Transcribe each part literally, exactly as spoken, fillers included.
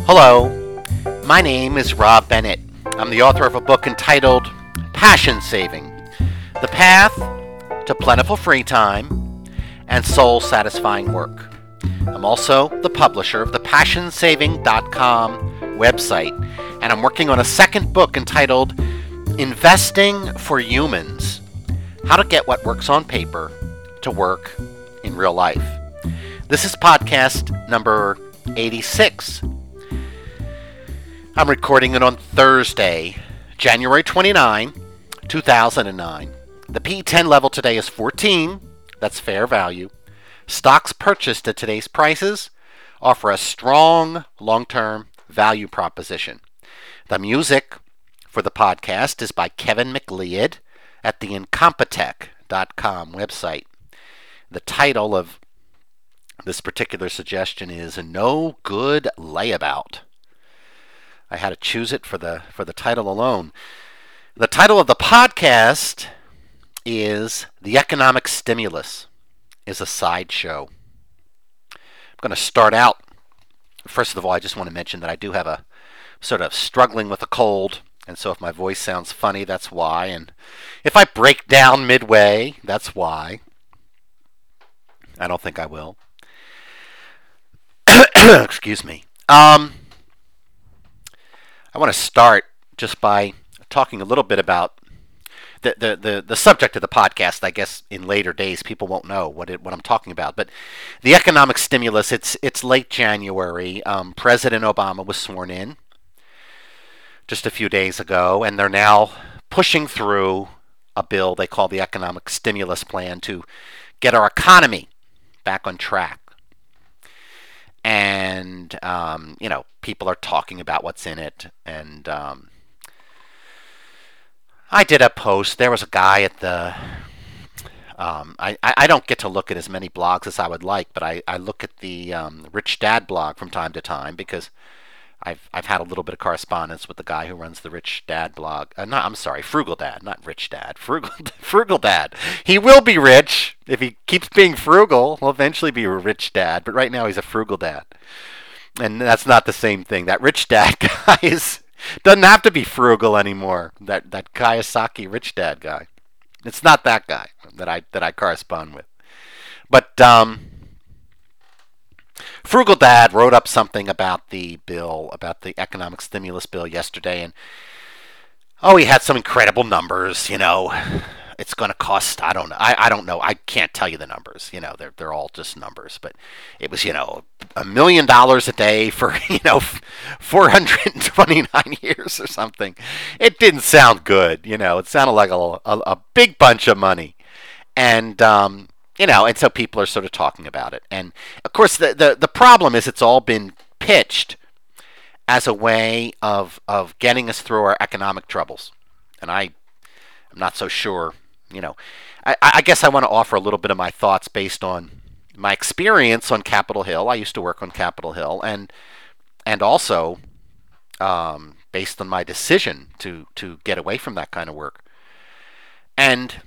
Hello, my name is Rob Bennett. I'm the author of a book entitled Passion Saving: The Path to Plentiful Free Time and Soul-Satisfying Work. I'm also the publisher of the passion saving dot com website, and I'm working on a second book entitled Investing for Humans: How to Get What Works on Paper to Work in Real Life. This is podcast number eighty-six. I'm recording it on Thursday, January twenty-ninth, two thousand nine. The P E ten level today is fourteen. That's fair value. Stocks purchased at today's prices offer a strong long-term value proposition. The music for the podcast is by Kevin MacLeod at the incompetech dot com website. The title of this particular suggestion is No Good Layabout. I had to choose it for the for the title alone. The title of the podcast is The Economic Stimulus is a Sideshow. I'm going to start out. First of all, I just want to mention that I do have a sort of struggling with a cold, and so if my voice sounds funny, that's why. And if I break down midway, that's why. I don't think I will. Excuse me. Um... I want to start just by talking a little bit about the, the, the, the subject of the podcast. I guess in later days people won't know what it, what I'm talking about. But the economic stimulus, it's it's late January. Um, President Obama was sworn in just a few days ago, and they're now pushing through a bill they call the Economic Stimulus Plan to get our economy back on track. And, um, you know, people are talking about what's in it. And um, I did a post. There was a guy at the... Um, I, I don't get to look at as many blogs as I would like, but I, I look at the um, Rich Dad blog from time to time because I've I've had a little bit of correspondence with the guy who runs the Rich Dad blog. Uh, not, I'm sorry, Frugal Dad, not Rich Dad. Frugal, Frugal Dad. He will be rich. If he keeps being frugal, he'll eventually be a rich dad. But right now he's a frugal dad. And that's not the same thing. That Rich Dad guy is, doesn't have to be frugal anymore. That that Kiyosaki Rich Dad guy. It's not that guy that I that I correspond with. But um Frugal Dad wrote up something about the bill, about the economic stimulus bill yesterday, and oh, he had some incredible numbers. You know, it's going to cost. I don't know. I, I don't know. I can't tell you the numbers. You know, they're they're all just numbers. But it was, you know, a million dollars a day for you know four hundred twenty-nine years or something. It didn't sound good. You know, it sounded like a a, a big bunch of money, and um. You know, and so people are sort of talking about it. And, of course, the, the, the problem is it's all been pitched as a way of of getting us through our economic troubles. And I, I'm not so sure, you know. I, I guess I want to offer a little bit of my thoughts based on my experience on Capitol Hill. I used to work on Capitol Hill. And and also um, based on my decision to, to get away from that kind of work. And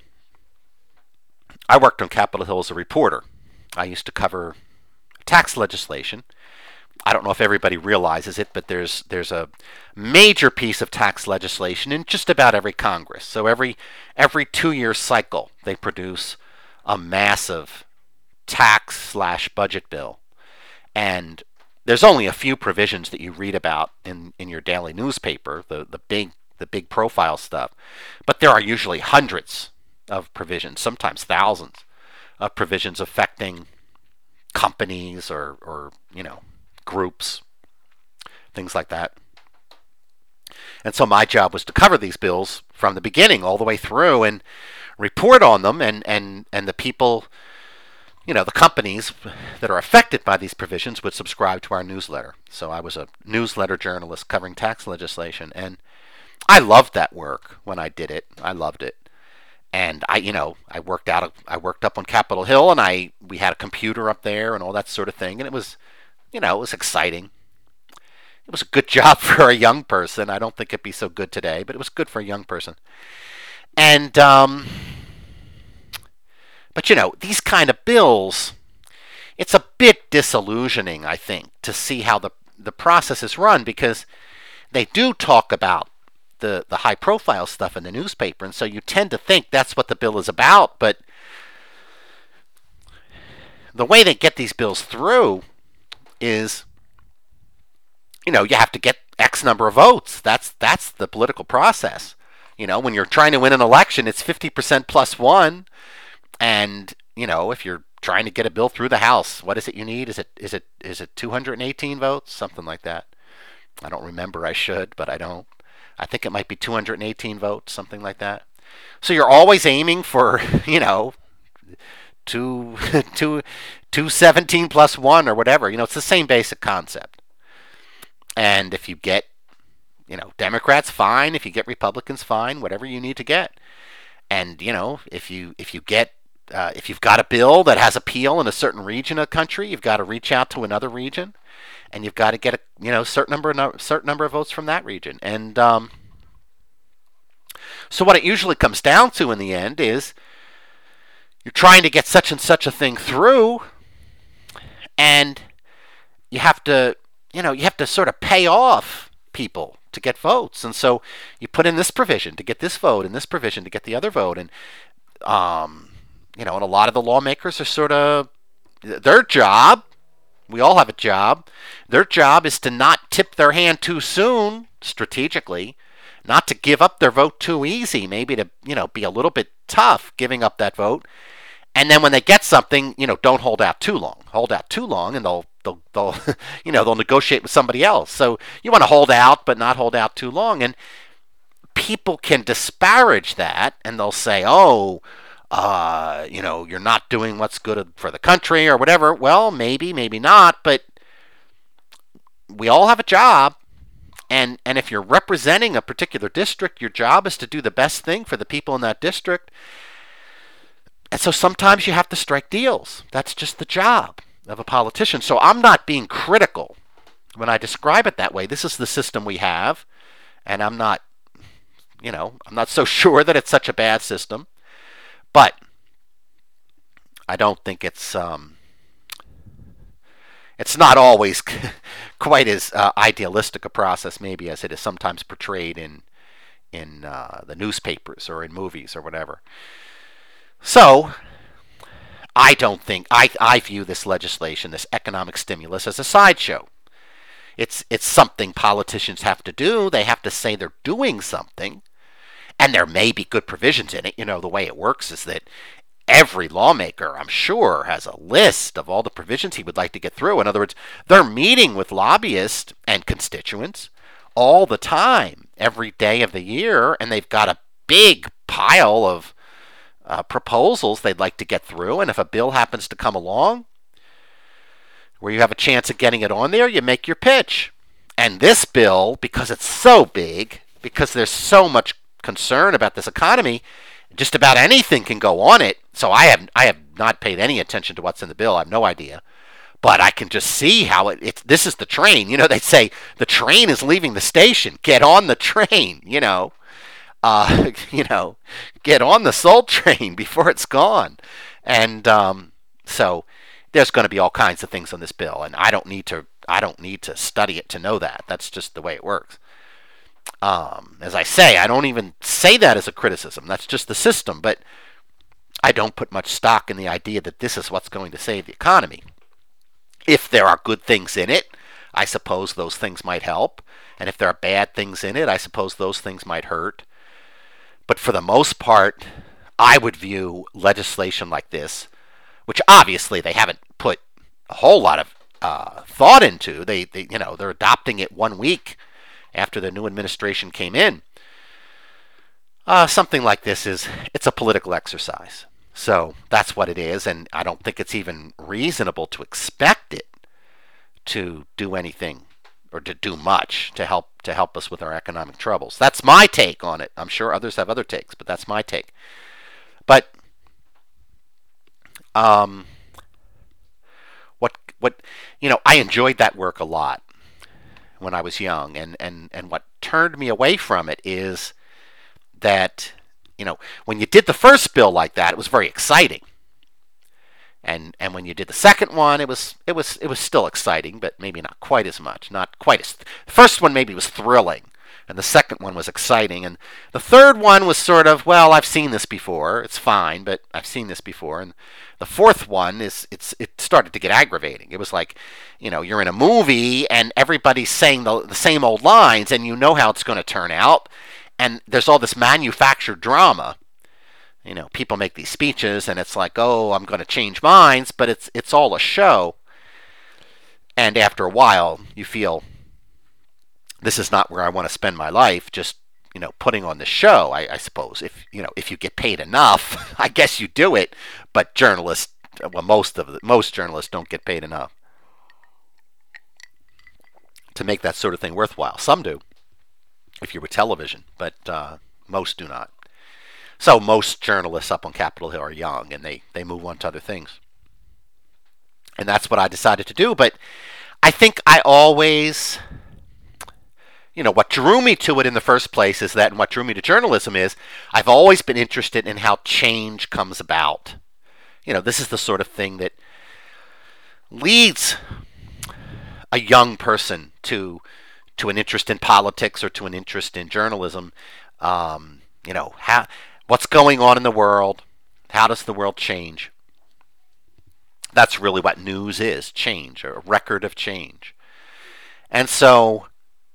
I worked on Capitol Hill as a reporter. I used to cover tax legislation. I don't know if everybody realizes it, but there's there's a major piece of tax legislation in just about every Congress. So every every two-year cycle, they produce a massive tax slash budget bill. And there's only a few provisions that you read about in, in your daily newspaper, the, the big the big profile stuff. But there are usually hundreds of provisions, sometimes thousands of provisions affecting companies or, or you know, groups, things like that. And so my job was to cover these bills from the beginning all the way through and report on them, and, and, and the people, you know, the companies that are affected by these provisions would subscribe to our newsletter. So I was a newsletter journalist covering tax legislation, and I loved that work when I did it. I loved it. And I, you know, I worked out, I worked up on Capitol Hill, and I, we had a computer up there and all that sort of thing. And it was, you know, it was exciting. It was a good job for a young person. I don't think it'd be so good today, but it was good for a young person. And, um, but you know, these kind of bills, it's a bit disillusioning, I think, to see how the the process is run, because they do talk about the the high profile stuff in the newspaper, and so you tend to think that's what the bill is about. But the way they get these bills through is, you know, you have to get X number of votes. That's that's the political process. You know, when you're trying to win an election, it's fifty percent plus one, and you know, if you're trying to get a bill through the House, what is it you need? Is it is it is it two hundred eighteen votes, something like that? I don't remember. I should, but I don't. I think it might be two hundred eighteen votes, something like that. So you're always aiming for, you know, two, two, two seventeen plus one or whatever. You know, it's the same basic concept. And if you get, you know, Democrats, fine. If you get Republicans, fine. Whatever you need to get. And you know, if you if you get uh, if you've got a bill that has appeal in a certain region of the country, you've got to reach out to another region, and you've got to get a you know certain number of certain number of votes from that region. And um, so what it usually comes down to in the end is you're trying to get such and such a thing through, and you have to you know you have to sort of pay off people to get votes. And so you put in this provision to get this vote and this provision to get the other vote. And um, you know, and a lot of the lawmakers are sort of, their job, we all have a job, their job is to not tip their hand too soon strategically, not to give up their vote too easy, maybe to, you know, be a little bit tough giving up that vote. And then when they get something, you know, don't hold out too long. Hold out too long and they'll they'll they'll you know, they'll negotiate with somebody else. So you want to hold out but not hold out too long. And people can disparage that, and they'll say, "Oh, uh, you know, you're not doing what's good for the country or whatever." Well, maybe, maybe not, but we all have a job. And and if you're representing a particular district, your job is to do the best thing for the people in that district. And so sometimes you have to strike deals. That's just the job of a politician. So I'm not being critical when I describe it that way. This is the system we have, and I'm not, you know, I'm not so sure that it's such a bad system. But I don't think it's um, it's not always quite as uh, idealistic a process, maybe, as it is sometimes portrayed in in uh, the newspapers or in movies or whatever. So, I don't think, I, I view this legislation, this economic stimulus, as a sideshow. It's, it's something politicians have to do. They have to say they're doing something. And there may be good provisions in it. You know, the way it works is that every lawmaker, I'm sure, has a list of all the provisions he would like to get through. In other words, they're meeting with lobbyists and constituents all the time, every day of the year, and they've got a big pile of Uh, proposals they'd like to get through. And if a bill happens to come along where you have a chance of getting it on there, you make your pitch. And this bill, because it's so big, because there's so much concern about this economy, just about anything can go on it. So I have I have not paid any attention to what's in the bill. I have no idea. But I can just see how it, it's, this is the train. You know, they say the train is leaving the station. Get on the train, you know. Uh, you know, get on the Soul Train before it's gone. And um, so there's going to be all kinds of things on this bill, and I don't need to I don't need to study it to know that. That's just the way it works. Um, as I say, I don't even say that as a criticism. That's just the system. But I don't put much stock in the idea that this is what's going to save the economy. If there are good things in it, I suppose those things might help. And if there are bad things in it, I suppose those things might hurt. But for the most part, I would view legislation like this, which obviously they haven't put a whole lot of uh, thought into. They, they, you know, they're adopting it one week after the new administration came in. Uh, something like this is, it's a political exercise. So that's what it is, and I don't think it's even reasonable to expect it to do anything or to do much to help to help us with our economic troubles. That's my take on it. I'm sure others have other takes, but that's my take. But um, what what you know, I enjoyed that work a lot when I was young, and and and what turned me away from it is that, you know, when you did the first bill like that, it was very exciting. And and when you did the second one, it was it was it was still exciting, but maybe not quite as much. Not quite as the first one maybe was thrilling, and the second one was exciting, and the third one was sort of, well, I've seen this before. It's fine, but I've seen this before. And the fourth one is it's it started to get aggravating. It was like, you know, you're in a movie and everybody's saying the the same old lines, and you know how it's going to turn out, and there's all this manufactured drama. You know, people make these speeches, and it's like, oh, I'm going to change minds, but it's it's all a show. And after a while, you feel this is not where I want to spend my life. Just, you know, putting on the show. I, I suppose if you know if you get paid enough, I guess you do it. But journalists, well, most of the, most journalists don't get paid enough to make that sort of thing worthwhile. Some do, if you're with television, but uh, most do not. So most journalists up on Capitol Hill are young, and they, they move on to other things. And that's what I decided to do. But I think I always, you know, what drew me to it in the first place is that, and what drew me to journalism is, I've always been interested in how change comes about. You know, this is the sort of thing that leads a young person to to an interest in politics or to an interest in journalism. Um, you know, how... What's going on in the world? How does the world change? That's really what news is, change, a record of change. And so,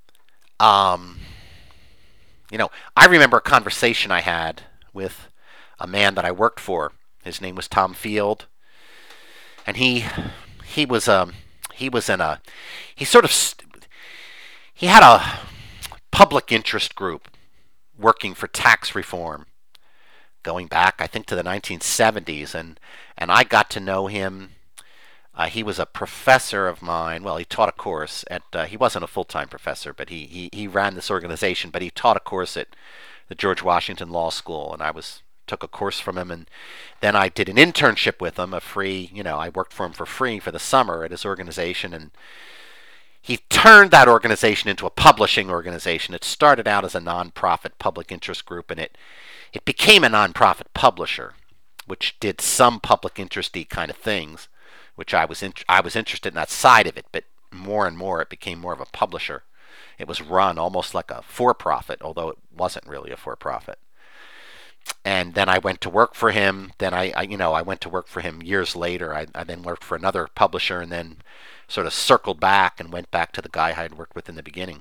um, you know, I remember a conversation I had with a man that I worked for. His name was Tom Field. And he he was um he was in a he sort of he had a public interest group working for tax reform, going back, I think, to the nineteen seventies, and and I got to know him. Uh, he was a professor of mine. Well, he taught a course at. Uh, he wasn't a full-time professor, but he, he he ran this organization. But he taught a course at the George Washington Law School, and I was took a course from him, and then I did an internship with him, a free. You know, I worked for him for free for the summer at his organization, and he turned that organization into a publishing organization. It started out as a nonprofit public interest group, and it. It became a nonprofit publisher, which did some public interesty kind of things, which I was in, I was interested in that side of it. But more and more, it became more of a publisher. It was run almost like a for-profit, although it wasn't really a for-profit. And then I went to work for him. Then I, I you know, I went to work for him years later. I, I then worked for another publisher, and then sort of circled back and went back to the guy I had worked with in the beginning.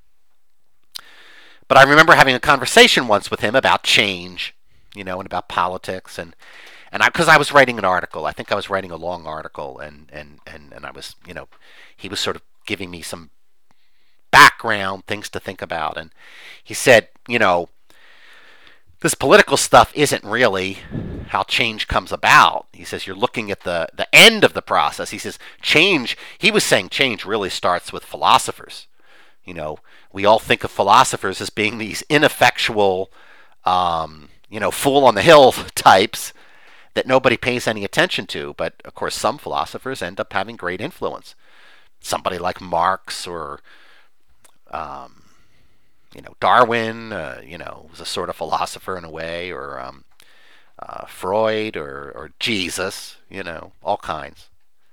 But I remember having a conversation once with him about change, you know, and about politics, and and I because I was writing an article. I think I was writing a long article, and and and and I was, you know, he was sort of giving me some background, things to think about, and he said, you know, this political stuff isn't really how change comes about. He says you're looking at the the end of the process. He says change. He was saying change really starts with philosophers. You know, we all think of philosophers as being these ineffectual, um, you know, fool on the hill types that nobody pays any attention to. But, of course, some philosophers end up having great influence. Somebody like Marx or, um, you know, Darwin, uh, you know, was a sort of philosopher in a way, or um, uh, Freud or, or Jesus, you know, all kinds.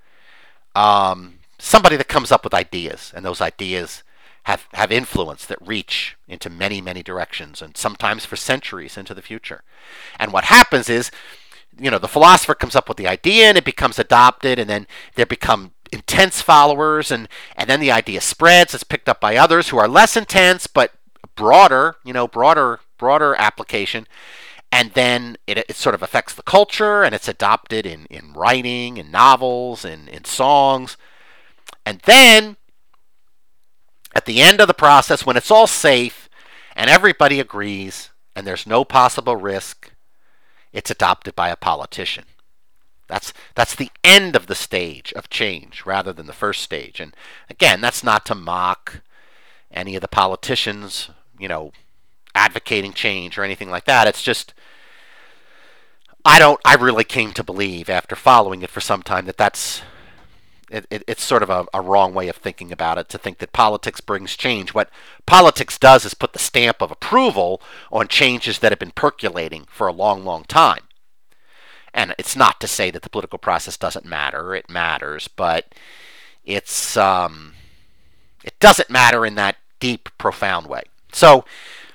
Um, somebody that comes up with ideas, and those ideas have, have influence that reach into many, many directions, and sometimes for centuries into the future. And what happens is, you know, the philosopher comes up with the idea, and it becomes adopted, and then there become intense followers, and, and then the idea spreads. It's picked up by others who are less intense, but broader, you know, broader, broader application. And then it, it sort of affects the culture, and it's adopted in, in writing, in novels, in, in songs. And then at the end of the process, when it's all safe and everybody agrees and there's no possible risk, it's adopted by a politician. That's that's the end of the stage of change rather than the first stage. And again, that's not to mock any of the politicians, you know, advocating change or anything like that. It's just, I don't, I really came to believe after following it for some time that that's, It, it, it's sort of a, a wrong way of thinking about it, to think that politics brings change. What politics does is put the stamp of approval on changes that have been percolating for a long, long time. And it's not to say that the political process doesn't matter. It matters, but it's um, it doesn't matter in that deep, profound way. So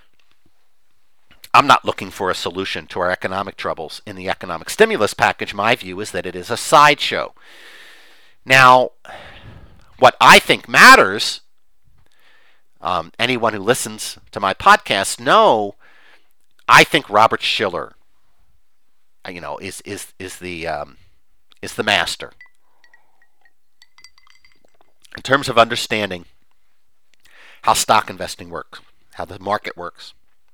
I'm not looking for a solution to our economic troubles in the economic stimulus package. My view is that it is a sideshow. Now, what I think matters, um, anyone who listens to my podcast know, I think Robert Shiller, you know, is is is the um, is the master in terms of understanding how stock investing works, how the market works.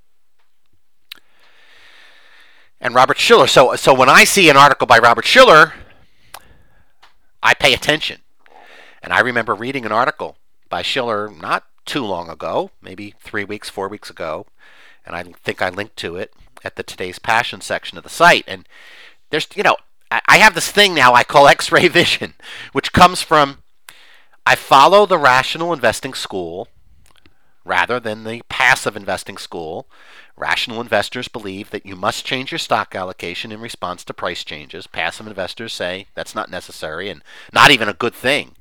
And Robert Shiller. So, so when I see an article by Robert Shiller, I pay attention. And I remember reading an article by Shiller not too long ago, maybe three weeks, four weeks ago, and I think I linked to it at the Today's Passion section of the site. And there's, you know, I have this thing now I call X-ray vision, which comes from I follow the rational investing school rather than the passive investing school. Rational investors believe that you must change your stock allocation in response to price changes. Passive investors say that's not necessary and not even a good thing.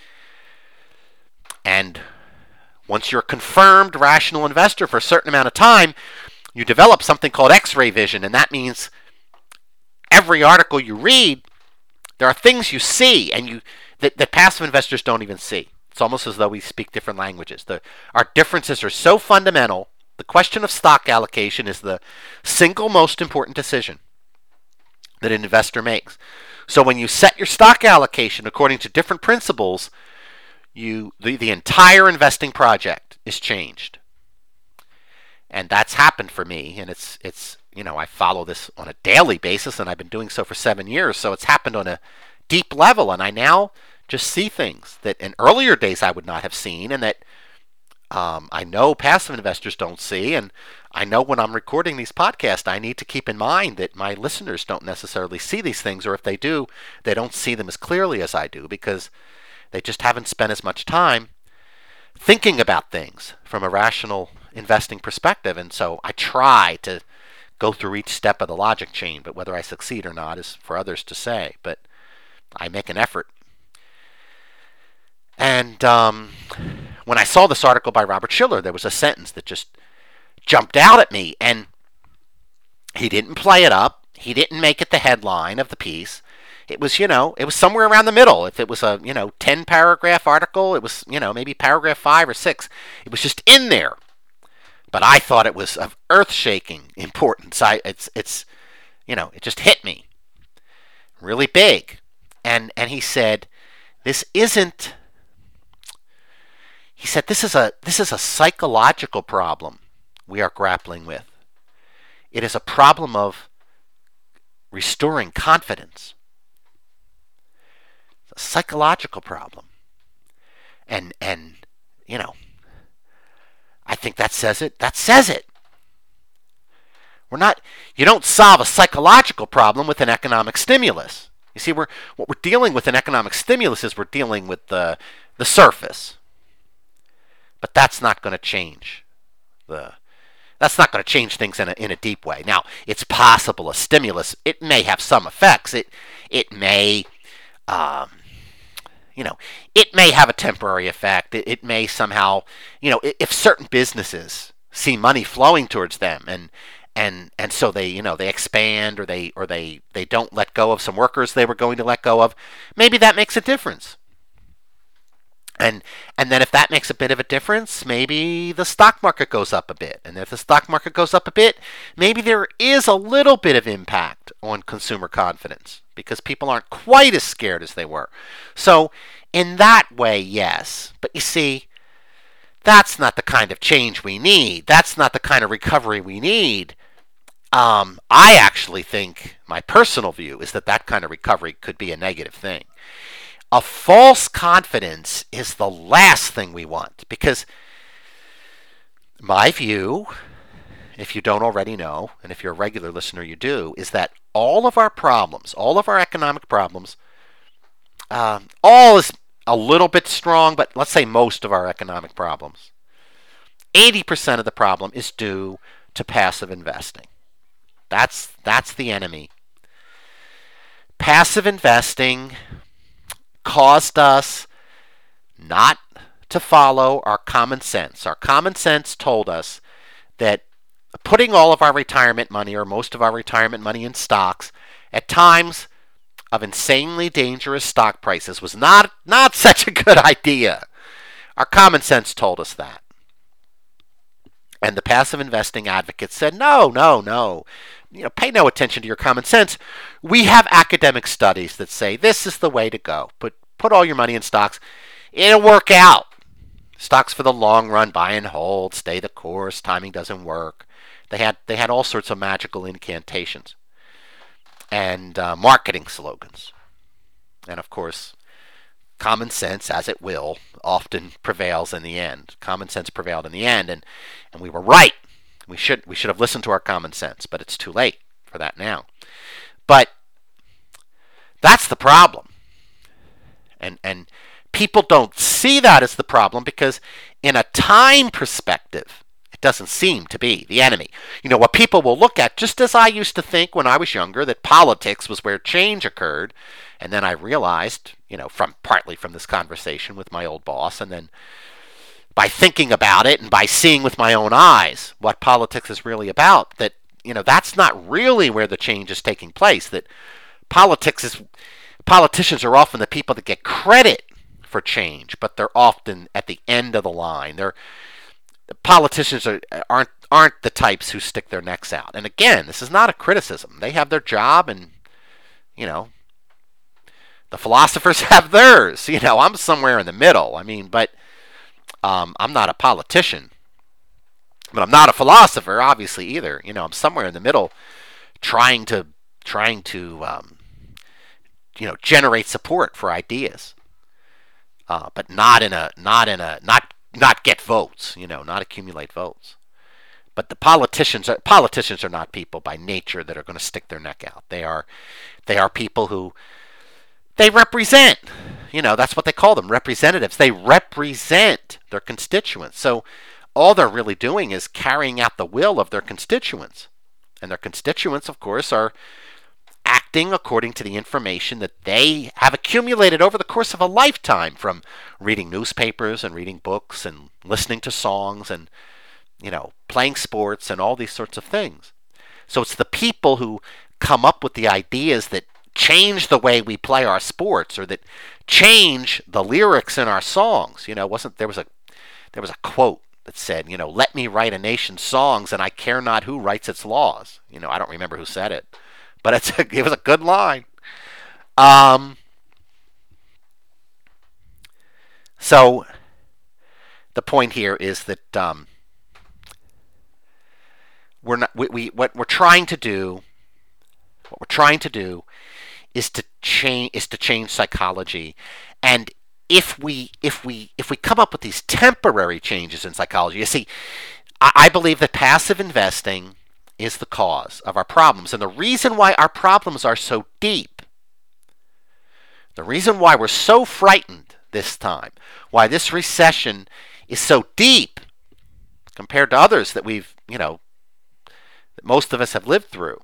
And once you're a confirmed rational investor for a certain amount of time, you develop something called X-ray vision, and that means every article you read, there are things you see and you that, that passive investors don't even see. It's almost as though we speak different languages. The, our differences are so fundamental. The question of stock allocation is the single most important decision that an investor makes. So when you set your stock allocation according to different principles, you the, the entire investing project is changed. And that's happened for me, and it's it's you know, I follow this on a daily basis, and I've been doing so for seven years, so it's happened on a deep level, and I now just see things that in earlier days I would not have seen, and that Um, I know passive investors don't see, and I know when I'm recording these podcasts, I need to keep in mind that my listeners don't necessarily see these things, or if they do, they don't see them as clearly as I do because they just haven't spent as much time thinking about things from a rational investing perspective. And so I try to go through each step of the logic chain, but whether I succeed or not is for others to say. But I make an effort. And um, when I saw this article by Robert Shiller, there was a sentence that just jumped out at me, and he didn't play it up. He didn't make it the headline of the piece. It was, you know, it was somewhere around the middle. If it was a, you know, ten paragraph article, it was, you know, maybe paragraph five or six. It was just in there. But I thought it was of earth-shaking importance. I, it's, it's, you know, it just hit me really big. And and he said, this isn't. He said, this is a this is a psychological problem we are grappling with. It is a problem of restoring confidence. It's a psychological problem. And, and you know, I think that says it. That says it. We're not, you don't solve a psychological problem with an economic stimulus. You see, we're what we're dealing with in economic stimulus is we're dealing with the the surface. But that's not going to change the. That's not going to change things in a in a deep way. Now, it's possible a stimulus. It may have some effects. It it may, um, you know, it may have a temporary effect. It, it may somehow, you know, if certain businesses see money flowing towards them, and and and so they, you know, they expand, or they or they they don't let go of some workers they were going to let go of. Maybe that makes a difference. And and then if that makes a bit of a difference, maybe the stock market goes up a bit. And if the stock market goes up a bit, maybe there is a little bit of impact on consumer confidence because people aren't quite as scared as they were. So in that way, yes. But you see, that's not the kind of change we need. That's not the kind of recovery we need. Um, I actually think, my personal view is that that kind of recovery could be a negative thing. A false confidence is the last thing we want, because my view, if you don't already know, and if you're a regular listener you do, is that all of our problems, all of our economic problems, uh, all is a little bit strong, but let's say most of our economic problems, eighty percent of the problem is due to passive investing. That's that's the enemy. Passive investing caused us not to follow our common sense. Our common sense told us that putting all of our retirement money or most of our retirement money in stocks at times of insanely dangerous stock prices was not, not such a good idea. Our common sense told us that. And the passive investing advocates said, no, no, no. You know, pay no attention to your common sense. We have academic studies that say this is the way to go. Put put all your money in stocks. It'll work out. Stocks for the long run, buy and hold, stay the course, timing doesn't work. They had they had all sorts of magical incantations and uh, marketing slogans. And of course, common sense, as it will, often prevails in the end. Common sense prevailed in the end, and, and we were right. We should we should have listened to our common sense, but it's too late for that now. But that's the problem. And and people don't see that as the problem because in a time perspective, it doesn't seem to be the enemy. You know, what people will look at, just as I used to think when I was younger, that politics was where change occurred, and then I realized, you know, from partly from this conversation with my old boss, and then by thinking about it and by seeing with my own eyes what politics is really about, that, you know, that's not really where the change is taking place. That politics is, politicians are often the people that get credit for change, but they're often at the end of the line. They're politicians are, aren't aren't the types who stick their necks out. And again, this is not a criticism. They have their job, and you know, the philosophers have theirs. You know, I'm somewhere in the middle. I mean, but um, I'm not a politician, but I'm not a philosopher, obviously either. You know, I'm somewhere in the middle, trying to trying to um, you know generate support for ideas, uh, but not in a not in a not. not get votes, you know, not accumulate votes. But the politicians are, politicians are not people by nature that are going to stick their neck out. They are they are people who they represent. You know, that's what they call them, representatives. They represent their constituents. So all they're really doing is carrying out the will of their constituents. And their constituents, of course, are acting according to the information that they have accumulated over the course of a lifetime, from reading newspapers and reading books and listening to songs and, you know, playing sports and all these sorts of things. So it's the people who come up with the ideas that change the way we play our sports, or that change the lyrics in our songs. You know, wasn't there was a there was a quote that said, you know, let me write a nation's songs and I care not who writes its laws. You know, I don't remember who said it, but it's a, it was a good line. Um, so the point here is that um, we're not we, we what we're trying to do what we're trying to do is to change is to change psychology. And if we if we if we come up with these temporary changes in psychology, you see, I, I believe that passive investing is the cause of our problems. And the reason why our problems are so deep, the reason why we're so frightened this time, why this recession is so deep compared to others that we've, you know, that most of us have lived through,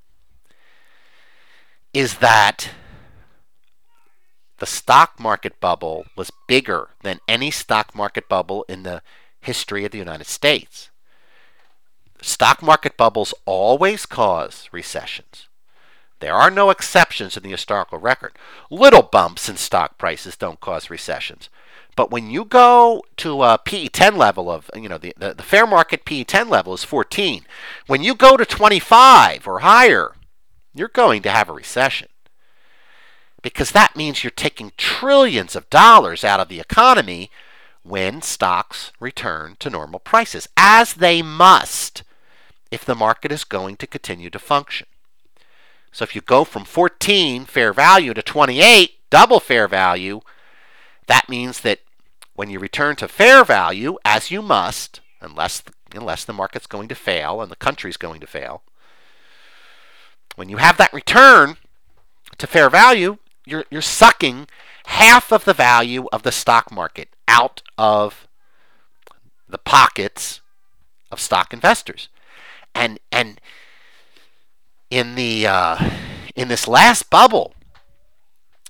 is that the stock market bubble was bigger than any stock market bubble in the history of the United States. Stock market bubbles always cause recessions. There are no exceptions in the historical record. Little bumps in stock prices don't cause recessions. But when you go to a P E ten level of, you know, the, the, the fair market P E ten level is fourteen. When you go to twenty-five or higher, you're going to have a recession. Because that means you're taking trillions of dollars out of the economy when stocks return to normal prices, as they must if the market is going to continue to function. So if you go from fourteen fair value to twenty-eight double fair value, that means that when you return to fair value, as you must, unless unless the market's going to fail and the country's going to fail, when you have that return to fair value, you're you're sucking half of the value of the stock market out of the pockets of stock investors. And and in the uh, in this last bubble,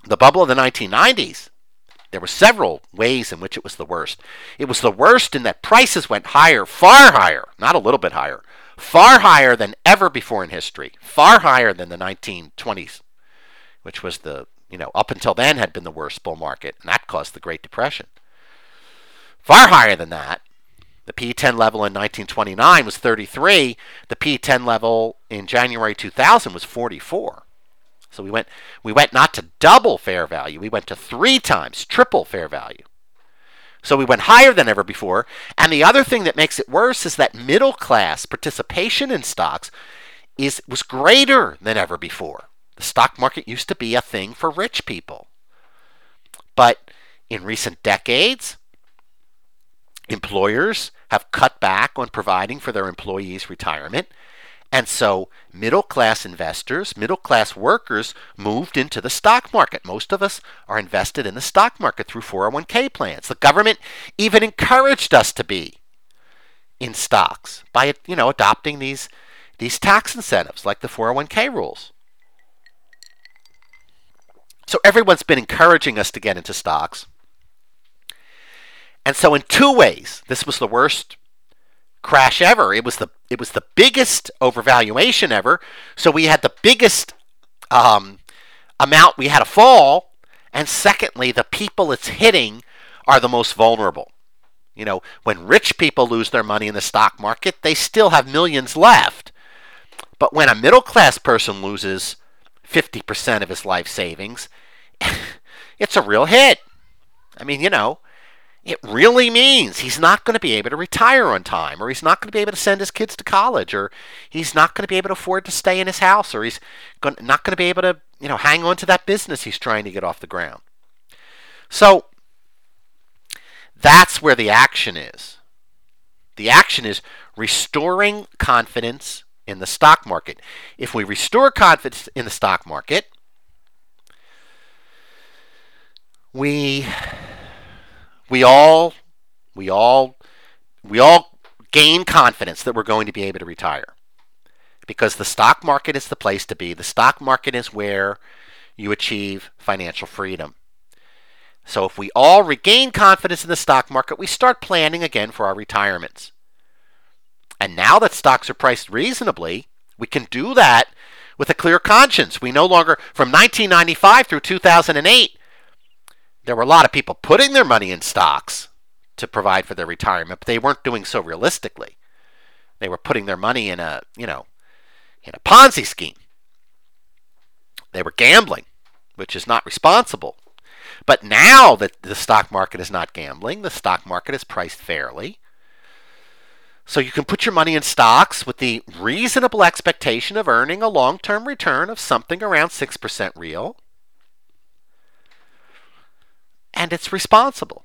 The bubble of the nineteen nineties, there were several ways in which it was the worst. It was the worst in that prices went higher, far higher, not a little bit higher, far higher than ever before in history, far higher than the nineteen twenties, which was the, you know, up until then had been the worst bull market, and that caused the Great Depression. Far higher than that. The P E ten level in nineteen twenty-nine was thirty-three. The P E ten level in January two thousand was forty-four. So we went we went not to double fair value, we went to three times, triple fair value. So we went higher than ever before. And the other thing that makes it worse is that middle class participation in stocks is was greater than ever before. The stock market used to be a thing for rich people. But in recent decades, employers have cut back on providing for their employees' retirement. And so middle-class investors, middle-class workers moved into the stock market. Most of us are invested in the stock market through four oh one k plans. The government even encouraged us to be in stocks by, you know, adopting these, these tax incentives like the four oh one k rules. So everyone's been encouraging us to get into stocks. And so in two ways, this was the worst crash ever. It was the it was the biggest overvaluation ever. So we had the biggest um, amount we had to fall. And secondly, the people it's hitting are the most vulnerable. You know, when rich people lose their money in the stock market, they still have millions left. But when a middle class person loses fifty percent of his life savings, it's a real hit. I mean, you know, it really means he's not going to be able to retire on time, or he's not going to be able to send his kids to college, or he's not going to be able to afford to stay in his house, or he's going, not going to be able to, you know, hang on to that business he's trying to get off the ground. So that's where the action is. The action is restoring confidence in the stock market. If we restore confidence in the stock market, we we all we all we all gain confidence that we're going to be able to retire. Because the stock market is the place to be. The stock market is where you achieve financial freedom. So if we all regain confidence in the stock market, we start planning again for our retirements. And now that stocks are priced reasonably, we can do that with a clear conscience. We no longer, from nineteen ninety-five through two thousand eight, there were a lot of people putting their money in stocks to provide for their retirement, but they weren't doing so realistically. They were putting their money in a, you know, in a Ponzi scheme. They were gambling, which is not responsible. But now that the stock market is not gambling, the stock market is priced fairly. So you can put your money in stocks with the reasonable expectation of earning a long-term return of something around six percent real. And it's responsible.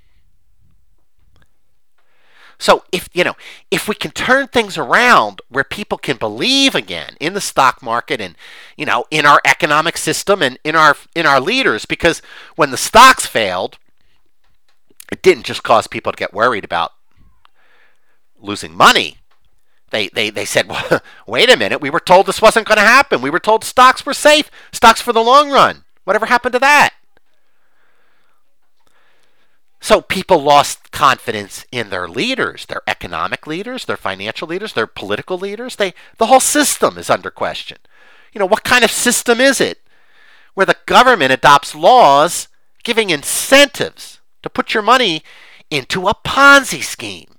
So if, you know, if we can turn things around where people can believe again in the stock market and, you know, in our economic system and in our in our leaders, because when the stocks failed, it didn't just cause people to get worried about losing money. They they they said, well, wait a minute, we were told this wasn't going to happen. We were told stocks were safe, stocks for the long run. Whatever happened to that? So people lost confidence in their leaders, their economic leaders, their financial leaders, their political leaders. They, the whole system is under question. You know, what kind of system is it where the government adopts laws giving incentives to put your money into a Ponzi scheme?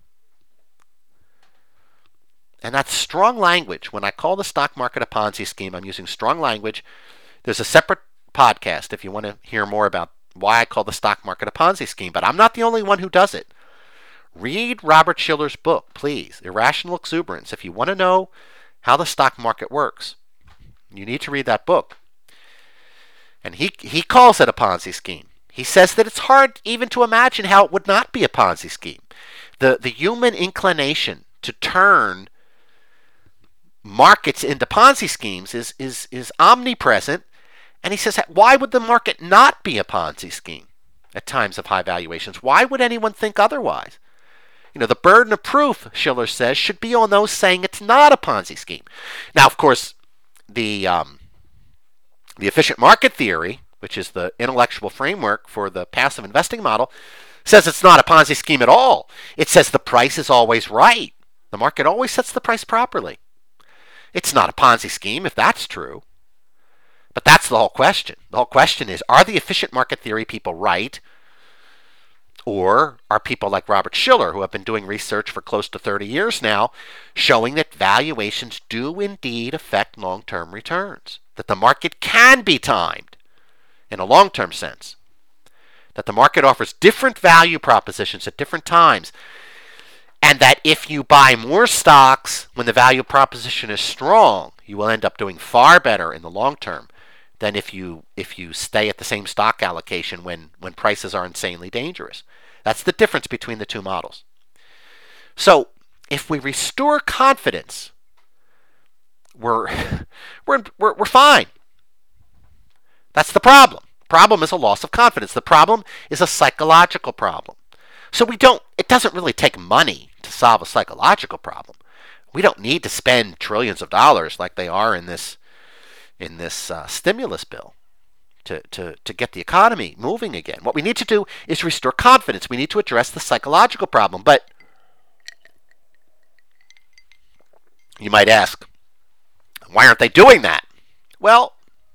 And that's strong language. When I call the stock market a Ponzi scheme, I'm using strong language. There's a separate podcast if you want to hear more about why I call the stock market a Ponzi scheme, but I'm not the only one who does it. Read Robert Shiller's book, please, Irrational Exuberance. If you want to know how the stock market works, you need to read that book. And he he calls it a Ponzi scheme. He says that it's hard even to imagine how it would not be a Ponzi scheme. The, the human inclination to turn markets into Ponzi schemes is, is, is omnipresent. And he says, why would the market not be a Ponzi scheme at times of high valuations? Why would anyone think otherwise? You know, the burden of proof, Shiller says, should be on those saying it's not a Ponzi scheme. Now, of course, the um, the efficient market theory, which is the intellectual framework for the passive investing model, says it's not a Ponzi scheme at all. It says the price is always right. The market always sets the price properly. It's not a Ponzi scheme if that's true. But that's the whole question. The whole question is, are the efficient market theory people right? Or are people like Robert Shiller, who have been doing research for close to thirty years now, showing that valuations do indeed affect long-term returns? That the market can be timed in a long-term sense. That the market offers different value propositions at different times. And that if you buy more stocks when the value proposition is strong, you will end up doing far better in the long term than if you if you stay at the same stock allocation when, when prices are insanely dangerous. That's the difference between the two models. So if we restore confidence, we're we're we're, we're fine. That's the problem. The problem is a loss of confidence. The problem is a psychological problem. So we don't it doesn't really take money to solve a psychological problem. We don't need to spend trillions of dollars like they are in this in this uh, stimulus bill to, to, to get the economy moving again. What we need to do is restore confidence. We need to address the psychological problem. But you might ask, why aren't they doing that? Well,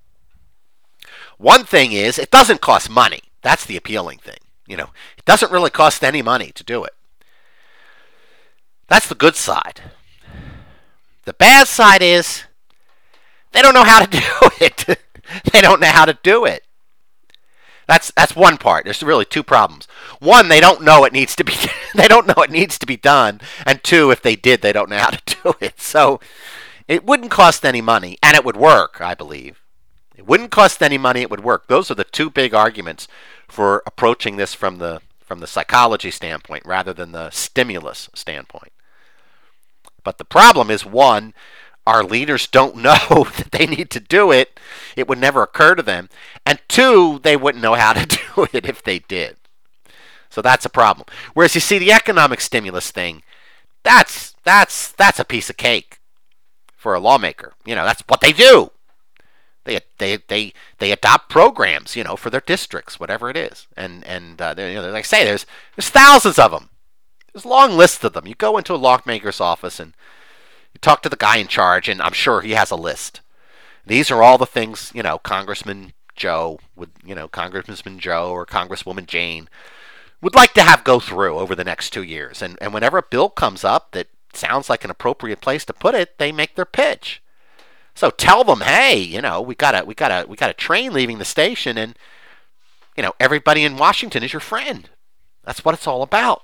one thing is it doesn't cost money. That's the appealing thing. You know, it doesn't really cost any money to do it. That's the good side. The bad side is they don't know how to do it. They don't know how to do it. That's that's one part. There's really two problems. One, they don't know it needs to be they don't know it needs to be done, and two, if they did, they don't know how to do it. So it wouldn't cost any money, and it would work, I believe. It wouldn't cost any money, it would work. Those are the two big arguments for approaching this from the from the psychology standpoint rather than the stimulus standpoint. But the problem is, one, our leaders don't know that they need to do it. It would never occur to them. And two, they wouldn't know how to do it if they did. So that's a problem. Whereas you see the economic stimulus thing, that's that's that's a piece of cake for a lawmaker. You know, that's what they do. They they they they adopt programs, you know, for their districts, whatever it is. And and uh, you know, like I say, there's there's thousands of them. There's long lists of them. You go into a lawmaker's office and you talk to the guy in charge, and I'm sure he has a list. These are all the things, you know, Congressman Joe would, you know, Congressman Joe or Congresswoman Jane would like to have go through over the next two years. And and whenever a bill comes up that sounds like an appropriate place to put it, they make their pitch. So tell them, hey, you know, we got a we got a we got a train leaving the station, and you know, everybody in Washington is your friend. That's what it's all about.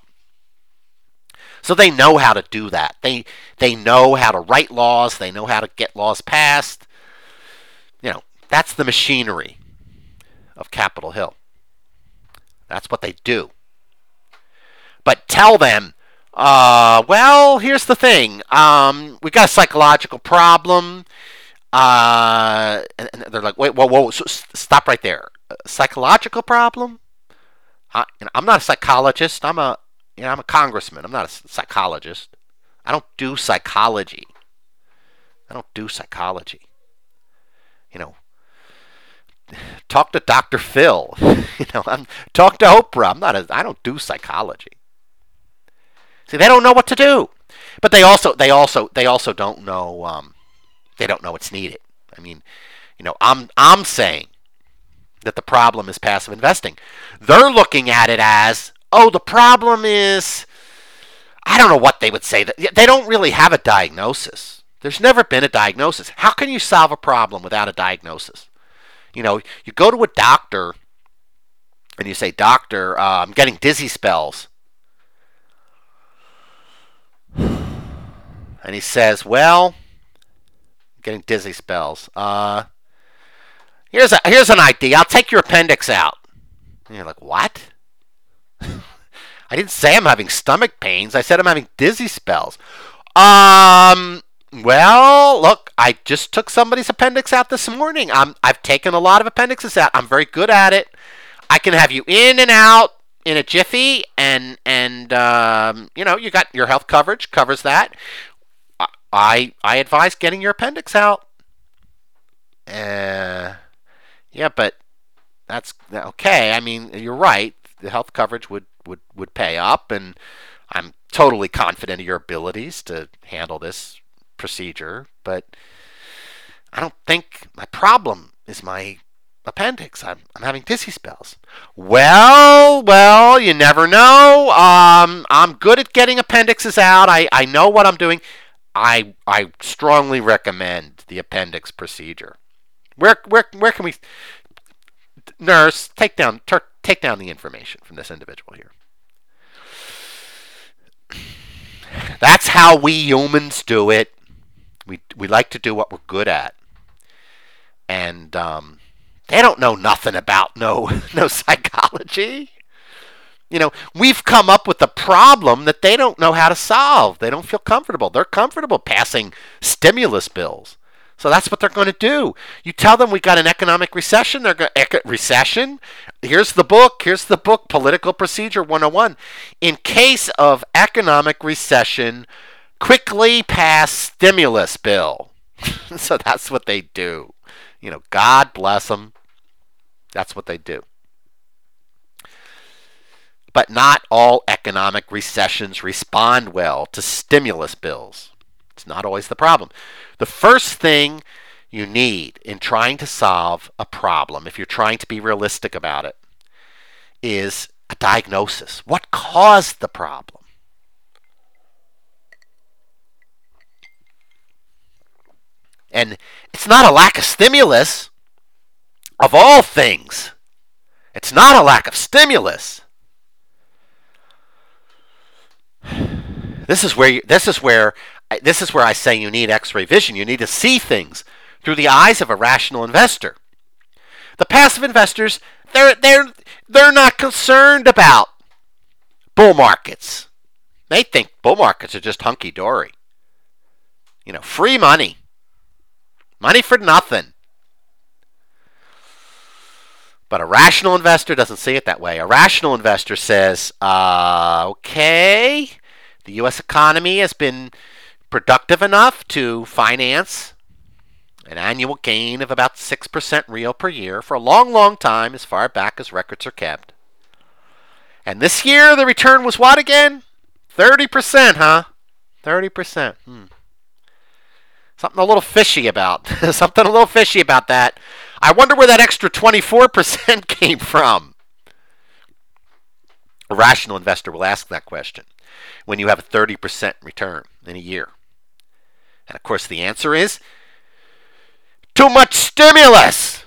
So they know how to do that. They they know how to write laws. They know how to get laws passed. You know, that's the machinery of Capitol Hill. That's what they do. But tell them, uh, well, here's the thing. Um, we got a psychological problem. Uh, and, and they're like, wait, whoa, whoa, so stop right there. A psychological problem? I, you know, I'm not a psychologist. I'm a You know, I'm a congressman. I'm not a psychologist. I don't do psychology. I don't do psychology. You know, talk to Doctor Phil. You know, I'm talk to Oprah. I'm not a. I don't do psychology. See, they don't know what to do, but they also they also they also don't know. Um, they don't know what's needed. I mean, you know, I'm I'm saying that the problem is passive investing. They're looking at it as, oh, the problem is, I don't know what they would say. They don't really have a diagnosis. There's never been a diagnosis. How can you solve a problem without a diagnosis? You know, you go to a doctor and you say, doctor, uh, I'm getting dizzy spells. And he says, well, I'm getting dizzy spells. Uh, here's a, here's an idea. I'll take your appendix out. And you're like, what? I didn't say I'm having stomach pains. I said I'm having dizzy spells. Um, well, look, I just took somebody's appendix out this morning. I'm, I've taken a lot of appendixes out. I'm very good at it. I can have you in and out in a jiffy, and and um, you know, you got your health coverage covers that. I I advise getting your appendix out. Uh, yeah, but that's okay. I mean, you're right. The health coverage would, would, would pay up, and I'm totally confident of your abilities to handle this procedure, but I don't think my problem is my appendix. I'm, I'm having dizzy spells. Well, well, you never know. Um, I'm good at getting appendixes out. I, I know what I'm doing. I I strongly recommend the appendix procedure. Where where where can we, nurse, take down ter, take down the information from this individual here. That's how we humans do it. We we like to do what we're good at, and um, they don't know nothing about no no psychology. You know, we've come up with a problem that they don't know how to solve. They don't feel comfortable. They're comfortable passing stimulus bills. So that's what they're going to do. You tell them we got an economic recession. They're going to recession. Here's the book. Here's the book, Political Procedure one oh one. In case of economic recession, quickly pass stimulus bill. So that's what they do. You know, God bless them. That's what they do. But not all economic recessions respond well to stimulus bills. It's not always the problem. The first thing you need in trying to solve a problem, if you're trying to be realistic about it, is a diagnosis. What caused the problem? And it's not a lack of stimulus, of all things. It's not a lack of stimulus. This is where you, this is where this is where I say you need X-ray vision. You need to see things through the eyes of a rational investor. The passive investors, they're they're they're not concerned about bull markets. They think bull markets are just hunky dory. You know, free money, money for nothing. But a rational investor doesn't see it that way. A rational investor says, uh, okay, the U S economy has been productive enough to finance an annual gain of about six percent real per year for a long, long time, as far back as records are kept. And this year, the return was what again? thirty percent, huh? thirty percent. Hmm. Something a little fishy about. Something a little fishy about that. I wonder where that extra twenty-four percent came from. A rational investor will ask that question when you have a thirty percent return in a year. And of course the answer is too much stimulus.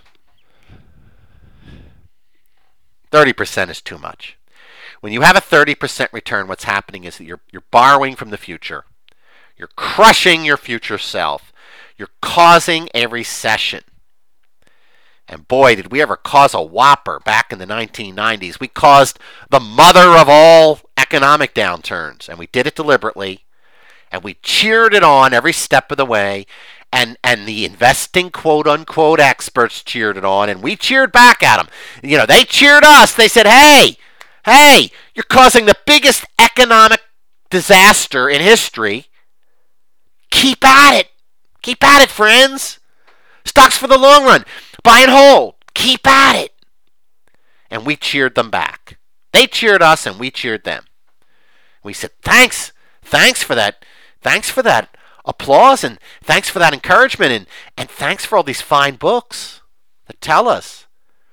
thirty percent is too much. When you have a thirty percent return, what's happening is that you're, you're borrowing from the future. You're crushing your future self. You're causing a recession. And boy, did we ever cause a whopper back in the nineteen nineties. We caused the mother of all economic downturns. And we did it deliberately. And we cheered it on every step of the way. And, and the investing quote-unquote experts cheered it on. And we cheered back at them. You know, they cheered us. They said, hey, hey, you're causing the biggest economic disaster in history. Keep at it. Keep at it, friends. Stocks for the long run. Buy and hold. Keep at it. And we cheered them back. They cheered us and we cheered them. We said, thanks. Thanks for that. Thanks for that applause, and thanks for that encouragement, and, and thanks for all these fine books that tell us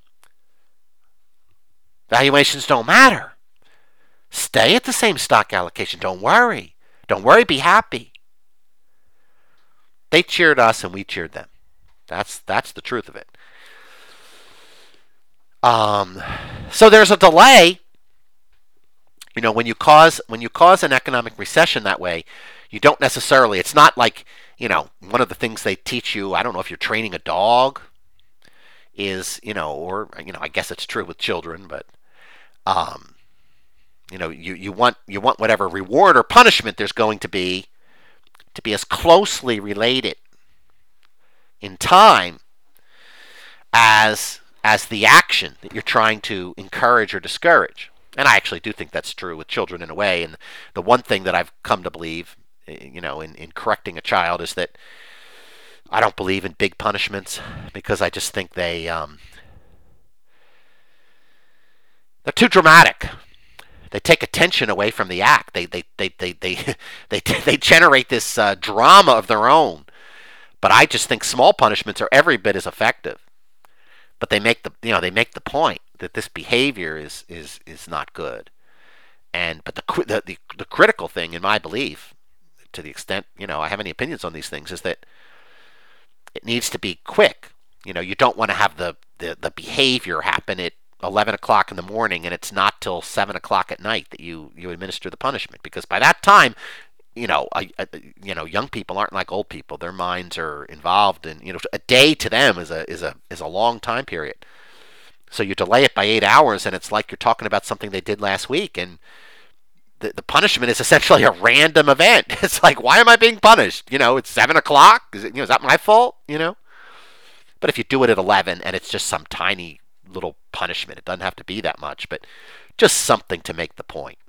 valuations don't matter. Stay at the same stock allocation. Don't worry. Don't worry. Be happy. They cheered us and we cheered them. That's that's the truth of it. Um, so there's a delay. You know, when you cause when you cause an economic recession that way, you don't necessarily. It's not like, you know, one of the things they teach you. I don't know if you're training a dog. Is, you know, or you know, I guess it's true with children, but um, you know, you, you want you want whatever reward or punishment there's going to be to be as closely related in time as as the action that you're trying to encourage or discourage. And I actually do think that's true with children in a way. And the one thing that I've come to believe, you know, in, in correcting a child is that I don't believe in big punishments, because I just think they um, They're too dramatic. They take attention away from the act. They they they they they they, they generate this uh, drama of their own. But I just think small punishments are every bit as effective. But they make the you know they make the point that this behavior is is is not good. And but the the the, the critical thing, in my belief, to the extent you know I have any opinions on these things, is that it needs to be quick. You know, you don't want to have the, the, the behavior happen at eleven o'clock in the morning and it's not till seven o'clock at night that you, you administer the punishment. Because by that time, you know, I, I, you know, young people aren't like old people. Their minds are involved, and you know, a day to them is a is a is a long time period. So you delay it by eight hours, and it's like you're talking about something they did last week, and the the punishment is essentially a random event. It's like, why am I being punished? You know, it's seven o'clock. Is it? You know, is that my fault? You know. But if you do it at eleven and it's just some tiny little punishment, it doesn't have to be that much, but just something to make the point.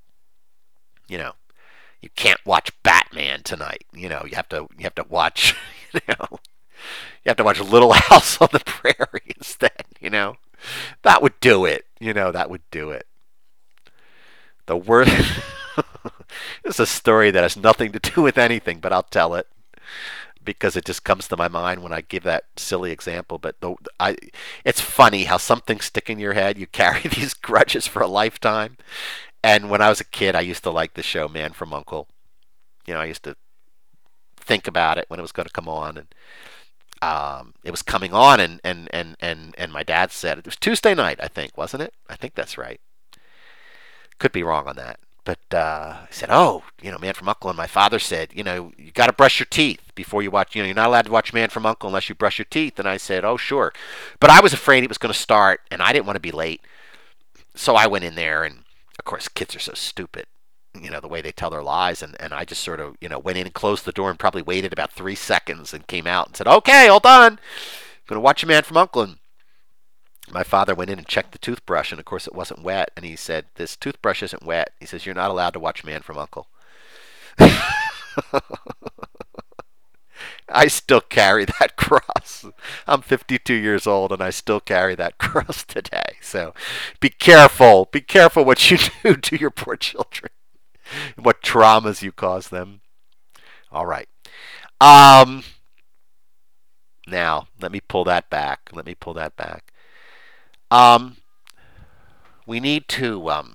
You know, you can't watch Batman tonight. You know, you have to you have to watch. You know, you have to watch Little House on the Prairie instead. You know, that would do it. You know, that would do it. The worst. This is a story that has nothing to do with anything, but I'll tell it, because it just comes to my mind when I give that silly example. But the, I, it's funny how something stick in your head. You carry these grudges for a lifetime. And when I was a kid, I used to like the show Man from U N C L E. You know, I used to think about it when it was going to come on, and um, it was coming on, and, and, and, and, and my dad said, it was Tuesday night, I think, wasn't it? I think that's right. Could be wrong on that. But uh, I said, oh, you know, Man from U N C L E. And my father said, you know, you got to brush your teeth before you watch. You know, you're not allowed to watch Man from U N C L E unless you brush your teeth. And I said, oh, sure. But I was afraid it was going to start, and I didn't want to be late. So I went in there, and, of course, kids are so stupid, you know, the way they tell their lies. And, and I just sort of, you know, went in and closed the door and probably waited about three seconds and came out and said, okay, all done. I'm going to watch a Man from U N C L E. And my father went in and checked the toothbrush, and of course it wasn't wet. And he said, this toothbrush isn't wet. He says, you're not allowed to watch Man from U N C L E. I still carry that cross. I'm fifty-two years old, and I still carry that cross today. So be careful. Be careful what you do to your poor children, what traumas you cause them. All right. Um, now, let me pull that back. Let me pull that back. Um, we need to, um,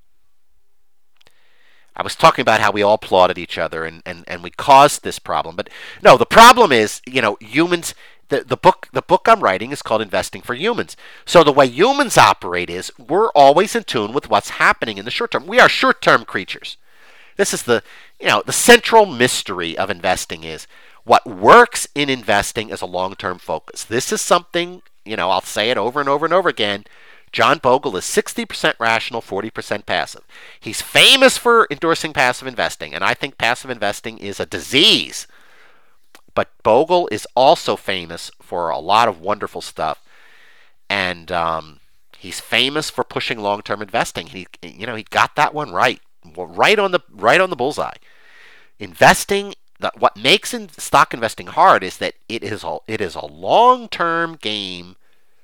I was talking about how we all applauded each other, and, and, and we caused this problem. But no, the problem is, you know, humans, the, the book the book I'm writing is called Investing for Humans. So the way humans operate is we're always in tune with what's happening in the short term. We are short-term creatures. This is the, you know, the central mystery of investing is what works in investing is a long-term focus. This is something, you know, I'll say it over and over and over again. John Bogle is sixty percent rational, forty percent passive. He's famous for endorsing passive investing, and I think passive investing is a disease. But Bogle is also famous for a lot of wonderful stuff, and um, he's famous for pushing long-term investing. He, you know, he got that one right, right on the right on the bullseye. Investing. What makes in stock investing hard is that it is a, it is a long-term game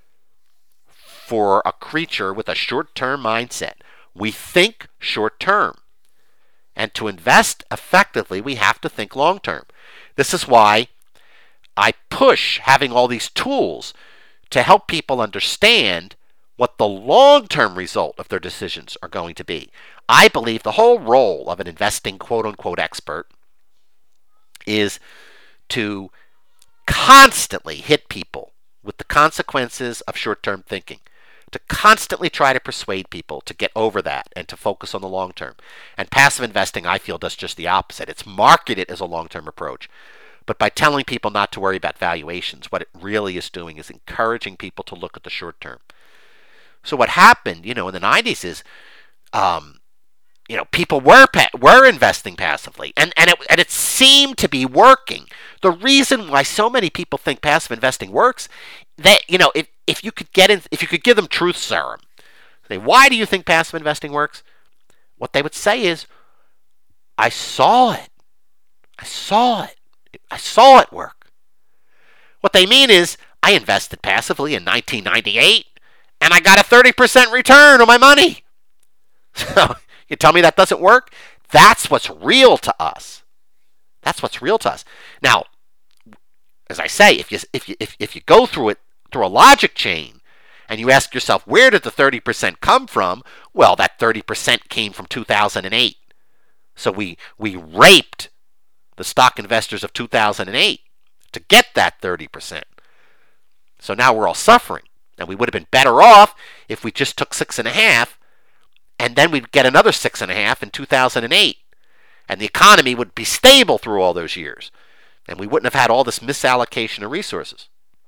for a creature with a short-term mindset. We think short-term. And to invest effectively, we have to think long-term. This is why I push having all these tools to help people understand what the long-term result of their decisions are going to be. I believe the whole role of an investing quote-unquote expert is to constantly hit people with the consequences of short-term thinking, to constantly try to persuade people to get over that and to focus on the long term. And passive investing, I feel, does just the opposite. It's marketed as a long-term approach. But by telling people not to worry about valuations, what it really is doing is encouraging people to look at the short term. So what happened, you know, in the nineties is, um, you know, people were pa- were investing passively, and and it and it seemed to be working. The reason why so many people think passive investing works, that you know, if if you could get in, if you could give them truth serum, say, why do you think passive investing works? What they would say is, I saw it, I saw it, I saw it work. What they mean is, I invested passively in nineteen ninety-eight, and I got a thirty percent return on my money. So you tell me that doesn't work? That's what's real to us. That's what's real to us. Now, as I say, if you if you if, if you go through it through a logic chain and you ask yourself, where did the thirty percent come from? Well, that thirty percent came from two thousand eight. So we we raped the stock investors of two thousand eight to get that thirty percent. So now we're all suffering. And we would have been better off if we just took six and a half, and then we'd get another six and a half in two thousand eight. And the economy would be stable through all those years. And we wouldn't have had all this misallocation of resources.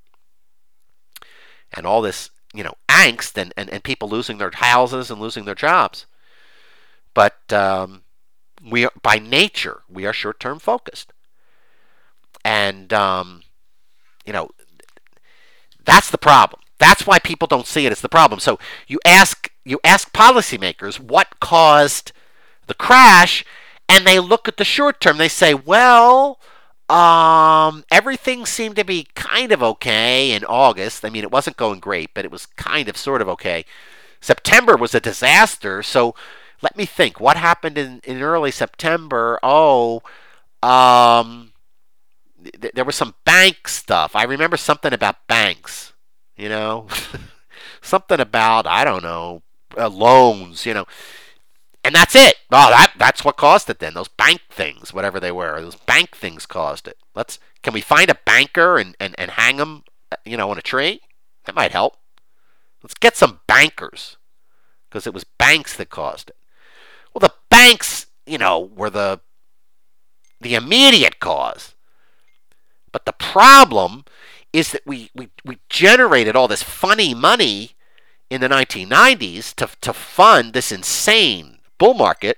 And all this, you know, angst and, and, and people losing their houses and losing their jobs. But um, we are, by nature, we are short-term focused. And, um, you know, that's the problem. That's why people don't see it as the problem. So you ask you ask policymakers what caused the crash, and they look at the short term. They say, well, um, everything seemed to be kind of okay in August. I mean, it wasn't going great, but it was kind of sort of okay. September was a disaster. So let me think. What happened in, in early September? Oh, um, th- there was some bank stuff. I remember something about banks. You know, something about, I don't know, uh, loans, you know. And that's it. Oh, that that's what caused it then. Those bank things, whatever they were. Those bank things caused it. Let's Can we find a banker and, and, and hang them, you know, on a tree? That might help. Let's get some bankers, because it was banks that caused it. Well, the banks, you know, were the the immediate cause. But the problem is that we, we, we generated all this funny money in the nineteen nineties to, to fund this insane bull market.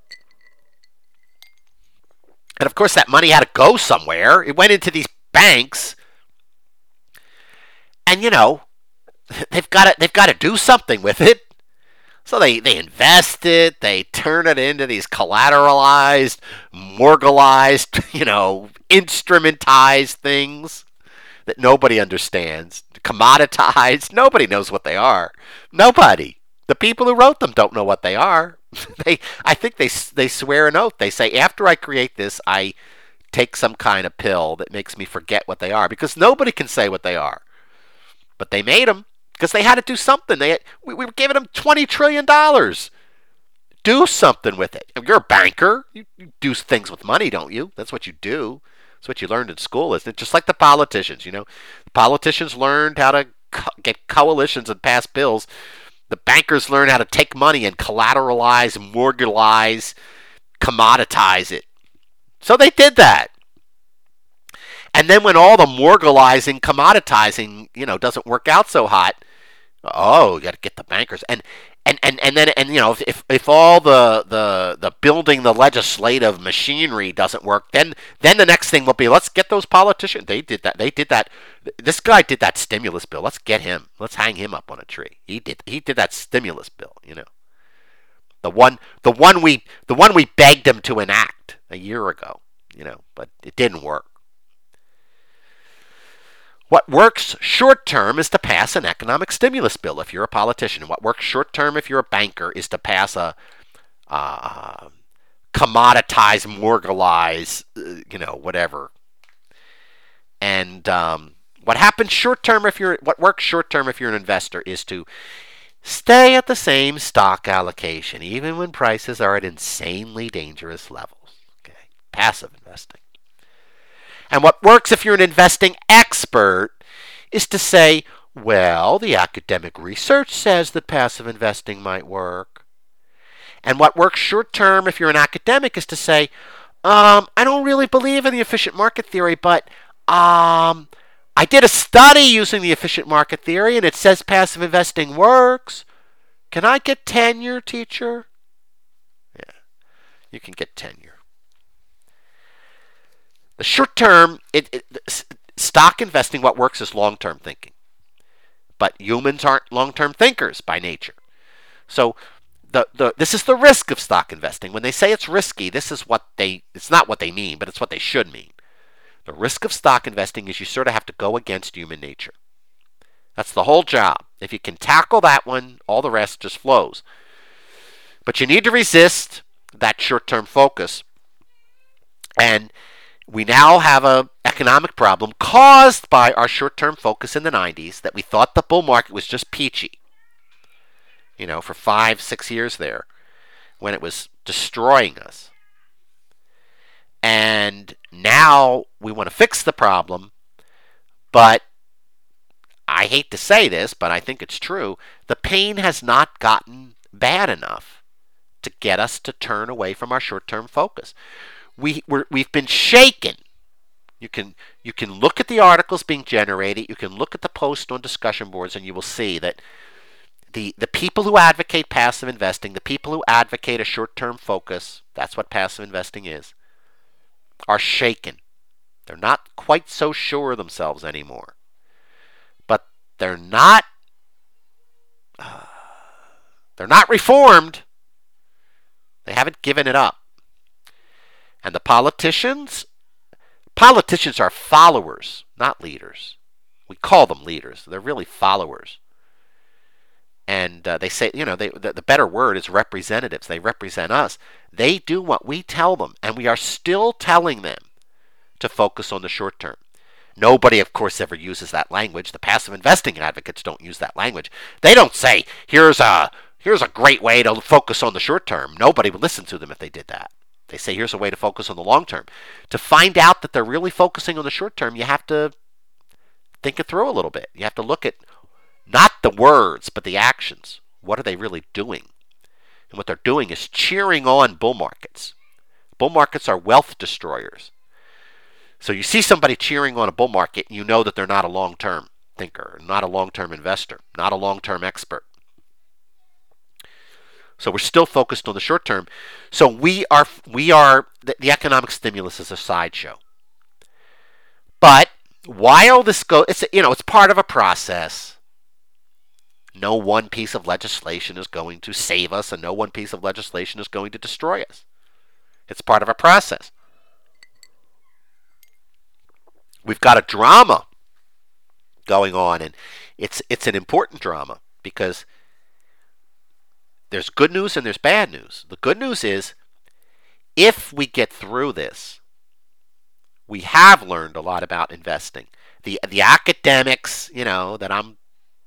And of course that money had to go somewhere. It went into these banks. And you know, they've got to they've got to do something with it. So they, they invest it, they turn it into these collateralized, mortgalized, you know, instrumentized things that nobody understands, commoditized. Nobody knows what they are. Nobody. The people who wrote them don't know what they are. they, I think they they swear an oath. They say, after I create this, I take some kind of pill that makes me forget what they are, because nobody can say what they are. But they made them because they had to do something. They had, we, we were giving them twenty trillion dollars. Do something with it. If you're a banker, you, you do things with money, don't you? That's what you do. That's what you learned in school, isn't it? Just like the politicians, you know. The politicians learned how to co- get coalitions and pass bills. The bankers learned how to take money and collateralize, mortgalize, commoditize it. So they did that. And then when all the mortgalizing, commoditizing, you know, doesn't work out so hot, oh, you got to get the bankers. And and, and, and then and you know if if all the, the the building the legislative machinery doesn't work, then then the next thing will be, let's get those politicians. They did that. They did that. This guy did that stimulus bill. Let's get him. Let's hang him up on a tree. He did he did that stimulus bill, you know. The one the one we the one we begged him to enact a year ago, you know, but it didn't work. What works short term is to pass an economic stimulus bill if you're a politician. What works short term if you're a banker is to pass a uh, commoditize, mortgalize, uh, you know, whatever. And um, what happens short term if you're what works short term if you're an investor is to stay at the same stock allocation even when prices are at insanely dangerous levels. Okay, passive investing. And what works if you're an investing expert is to say, well, the academic research says that passive investing might work. And what works short term if you're an academic is to say, um, I don't really believe in the efficient market theory, but um, I did a study using the efficient market theory and it says passive investing works. Can I get tenure, teacher? Yeah, you can get tenure. The short term, it, it, stock investing, what works is long-term thinking. But humans aren't long-term thinkers by nature. So the, the this is the risk of stock investing. When they say it's risky, this is what they, it's not what they mean, but it's what they should mean. The risk of stock investing is you sort of have to go against human nature. That's the whole job. If you can tackle that one, all the rest just flows. But you need to resist that short-term focus. And we now have an economic problem caused by our short-term focus in the nineties, that we thought the bull market was just peachy. You know, for five, six years there, when it was destroying us. And now we want to fix the problem, but I hate to say this, but I think it's true. The pain has not gotten bad enough to get us to turn away from our short-term focus. We we're, we've been shaken. You can you can look at the articles being generated. You can look at the posts on discussion boards, and you will see that the the people who advocate passive investing, the people who advocate a short-term focus, that's what passive investing is, are shaken. They're not quite so sure of themselves anymore. But they're not uh, they're not reformed. They haven't given it up. And the politicians, politicians are followers, not leaders. We call them leaders. They're really followers. And uh, they say, you know, they, the, the better word is representatives. They represent us. They do what we tell them, and we are still telling them to focus on the short term. Nobody, of course, ever uses that language. The passive investing advocates don't use that language. They don't say, here's a here's a great way to focus on the short term. Nobody would listen to them if they did that. They say, here's a way to focus on the long term. To find out that they're really focusing on the short term, you have to think it through a little bit. You have to look at not the words, but the actions. What are they really doing? And what they're doing is cheering on bull markets. Bull markets are wealth destroyers. So you see somebody cheering on a bull market, you know that they're not a long-term thinker, not a long-term investor, not a long-term expert. So we're still focused on the short term. So we are, we are the, the economic stimulus is a sideshow. But while this goes, it's you know it's part of a process. No one piece of legislation is going to save us, and no one piece of legislation is going to destroy us. It's part of a process. We've got a drama going on, and it's it's an important drama because there's good news and there's bad news. The good news is, if we get through this, we have learned a lot about investing. The the academics, you know, that I'm,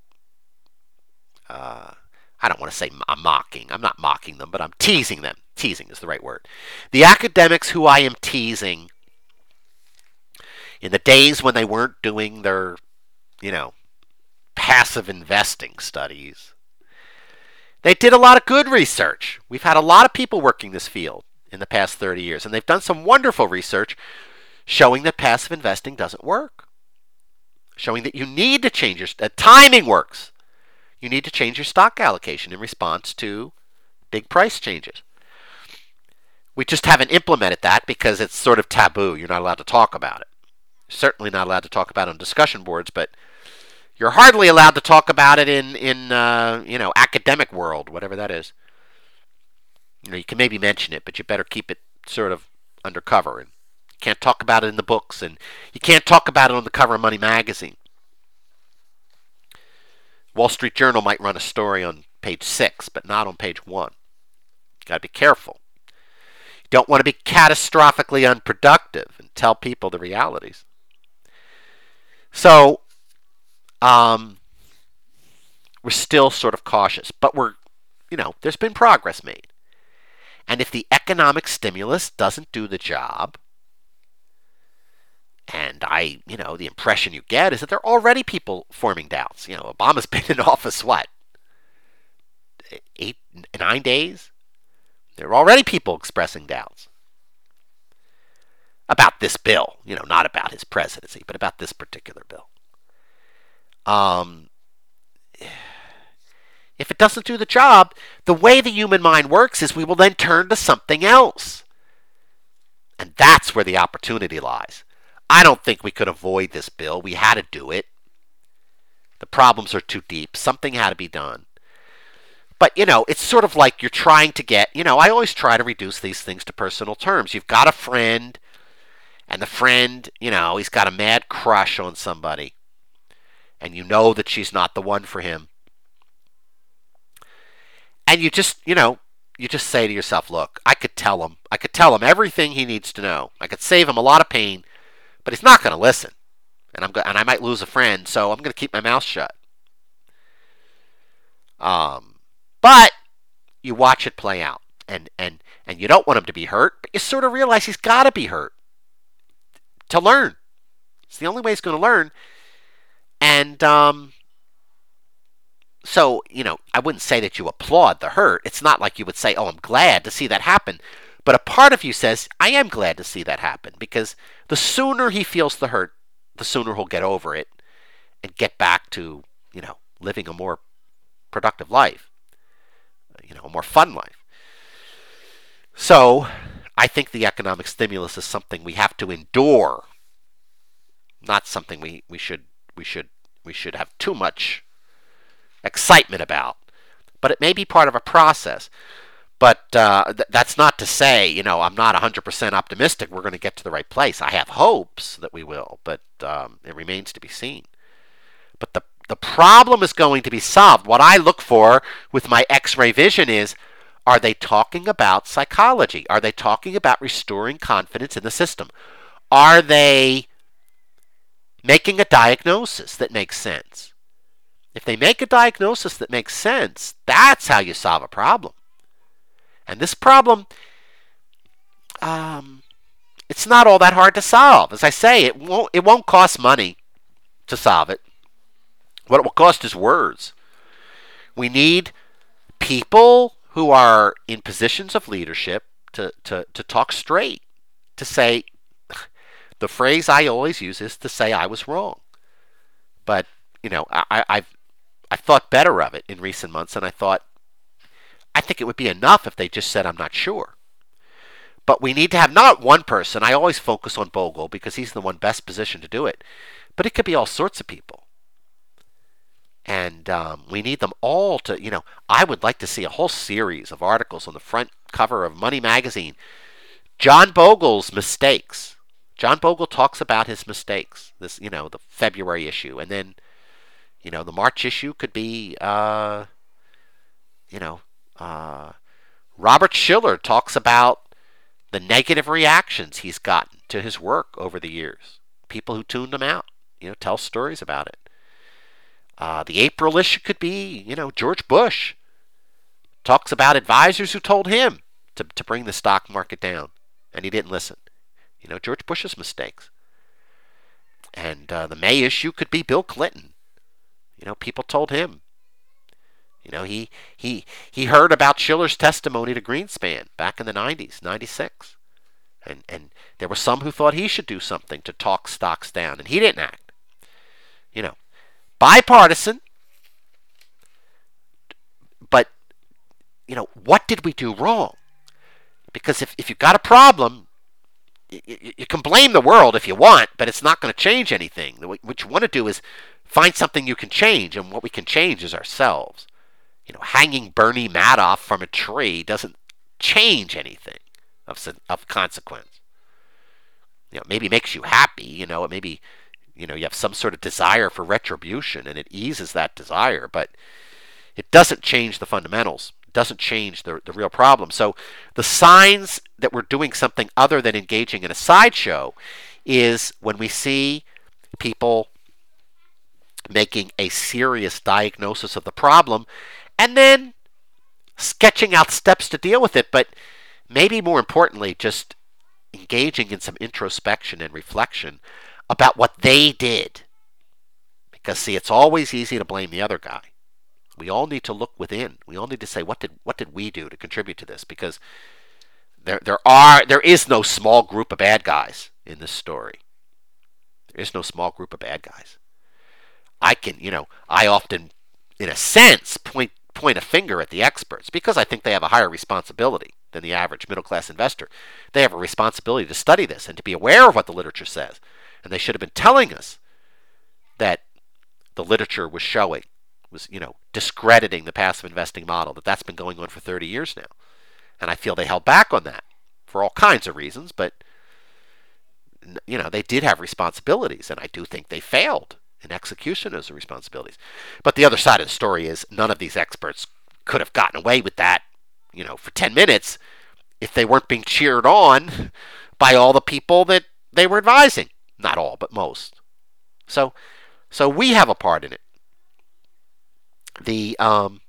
uh, I don't want to say I'm mocking. I'm not mocking them, but I'm teasing them. Teasing is the right word. The academics who I am teasing in the days when they weren't doing their, you know, passive investing studies, they did a lot of good research. We've had a lot of people working this field in the past thirty years, and they've done some wonderful research showing that passive investing doesn't work. Showing that you need to change your, that timing works. You need to change your stock allocation in response to big price changes. We just haven't implemented that because it's sort of taboo. You're not allowed to talk about it. Certainly not allowed to talk about it on discussion boards, but you're hardly allowed to talk about it in, in uh, you know, academic world, whatever that is. You know, you can maybe mention it, but you better keep it sort of undercover. And you can't talk about it in the books, and you can't talk about it on the cover of Money Magazine. Wall Street Journal might run a story on page six, but not on page one. You got to be careful. You don't want to be catastrophically unproductive and tell people the realities. So, Um, we're still sort of cautious, but we're, you know, there's been progress made. And if the economic stimulus doesn't do the job, and I, you know, the impression you get is that there are already people forming doubts. You know, Obama's been in office, what, eight, nine days? There are already people expressing doubts about this bill, you know, not about his presidency, but about this particular bill. Um, if it doesn't do the job, the way the human mind works is we will then turn to something else. And that's where the opportunity lies. I don't think we could avoid this bill. We had to do it. The problems are too deep. Something had to be done. But, you know, it's sort of like you're trying to get, you know, I always try to reduce these things to personal terms. You've got a friend, and the friend, you know, he's got a mad crush on somebody. and you know that she's not the one for him. And you just, you know, you just say to yourself, look, I could tell him. I could tell him everything he needs to know. I could save him a lot of pain, but he's not going to listen. And I'm go- and I might lose a friend, so I'm going to keep my mouth shut. Um, but you watch it play out, and and and you don't want him to be hurt, but you sort of realize he's got to be hurt to learn. It's the only way he's going to learn. And um, so, you know, I wouldn't say that you applaud the hurt. It's not like you would say, oh, I'm glad to see that happen. But a part of you says, I am glad to see that happen, because the sooner he feels the hurt, the sooner he'll get over it and get back to, you know, living a more productive life, you know, a more fun life. So I think the economic stimulus is something we have to endure, not something we, we should we should we should have too much excitement about. But it may be part of a process. But uh, th- that's not to say, you know, I'm not one hundred percent optimistic we're going to get to the right place. I have hopes that we will, but um, it remains to be seen. But the the problem is going to be solved. What I look for with my X-ray vision is, are they talking about psychology? Are they talking about restoring confidence in the system? Are they making a diagnosis that makes sense? If they make a diagnosis that makes sense, that's how you solve a problem. And this problem, um, it's not all that hard to solve. As I say, it won't it won't cost money to solve it. What it will cost is words. We need people who are in positions of leadership to, to, to talk straight, to say, the phrase I always use is to say I was wrong. But, you know, I, I've, I've thought better of it in recent months, and I thought, I think it would be enough if they just said I'm not sure. But we need to have not one person. I always focus on Bogle because he's the one best positioned to do it. But it could be all sorts of people. And um, we need them all to, you know, I would like to see a whole series of articles on the front cover of Money Magazine. John Bogle's mistakes. John Bogle talks about his mistakes. This, you know, the February issue. And then, you know, the March issue could be, uh, you know, uh, Robert Shiller talks about the negative reactions he's gotten to his work over the years. People who tuned him out, you know, tell stories about it. Uh, the April issue could be, you know, George Bush talks about advisors who told him to, to bring the stock market down, and he didn't listen. You know, George Bush's mistakes. And uh, the May issue could be Bill Clinton. You know, people told him. You know, he he he heard about Shiller's testimony to Greenspan back in the nineties, ninety-six. And, and there were some who thought he should do something to talk stocks down, and he didn't act. You know, bipartisan, but, you know, what did we do wrong? Because if, if you've got a problem, you, you, you can blame the world if you want, but it's not going to change anything. What you want to do is find something you can change, and what we can change is ourselves. You know, hanging Bernie Madoff from a tree doesn't change anything of, of consequence. You know, maybe it makes you happy, you know, it maybe... You know, you have some sort of desire for retribution, and it eases that desire, but it doesn't change the fundamentals. It doesn't change the, the real problem. So the signs that we're doing something other than engaging in a sideshow is when we see people making a serious diagnosis of the problem and then sketching out steps to deal with it, but maybe more importantly, just engaging in some introspection and reflection about what they did. Because, see, it's always easy to blame the other guy. We all need to look within. We all need to say, what did what did we do to contribute to this? Because there there are there is no small group of bad guys in this story. There is no small group of bad guys. I can, you know, I often, in a sense, point point a finger at the experts because I think they have a higher responsibility than the average middle-class investor. They have a responsibility to study this and to be aware of what the literature says. And they should have been telling us that the literature was showing, was, you know, discrediting the passive investing model, that that's been going on for thirty years now. And I feel they held back on that for all kinds of reasons, but, you know, they did have responsibilities, and I do think they failed in execution of those responsibilities. But the other side of the story is none of these experts could have gotten away with that, you know, for ten minutes if they weren't being cheered on by all the people that they were advising. Not all, but most. So, so we have a part in it. The um,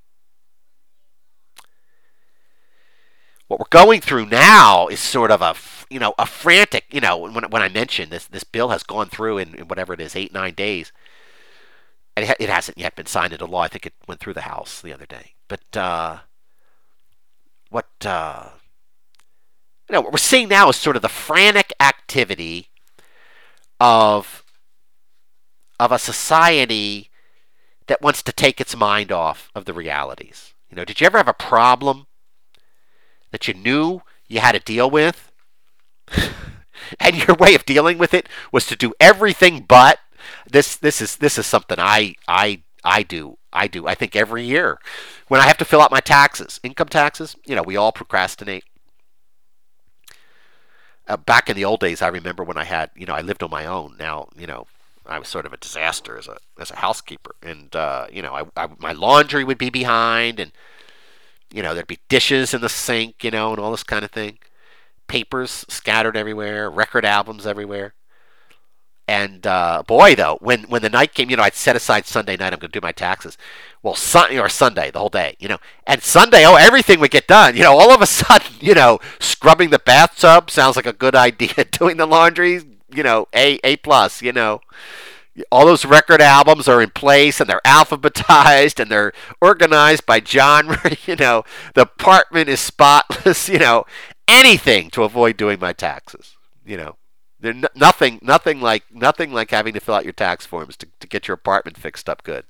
what we're going through now is sort of a you know a frantic you know when when I mentioned this this bill has gone through in, in whatever it is eight nine days, and it, it hasn't yet been signed into law. I think it went through the House the other day. But uh, what uh, you know what we're seeing now is sort of the frantic activity of of a society that wants to take its mind off of the realities. You know, did you ever have a problem that you knew you had to deal with, and your way of dealing with it was to do everything but? This this is this is something I I I do I do I think every year when I have to fill out my taxes, income taxes. You know, we all procrastinate. Uh, back in the old days, I remember when I had you know I lived on my own. Now you know. I was sort of a disaster as a as a housekeeper, and uh, you know, I, I my laundry would be behind, and you know, there'd be dishes in the sink, you know, and all this kind of thing, papers scattered everywhere, record albums everywhere, and uh, boy, though, when when the night came, you know, I'd set aside Sunday night, I'm going to do my taxes, well, sun or Sunday, the whole day, you know, and Sunday, oh, everything would get done, you know, all of a sudden, you know, scrubbing the bathtub sounds like a good idea, doing the laundry. You know, A, A plus, you know. All those record albums are in place and they're alphabetized and they're organized by genre, you know. The apartment is spotless, you know. Anything to avoid doing my taxes, you know. There's n- nothing, nothing like, nothing like having to fill out your tax forms to, to get your apartment fixed up good.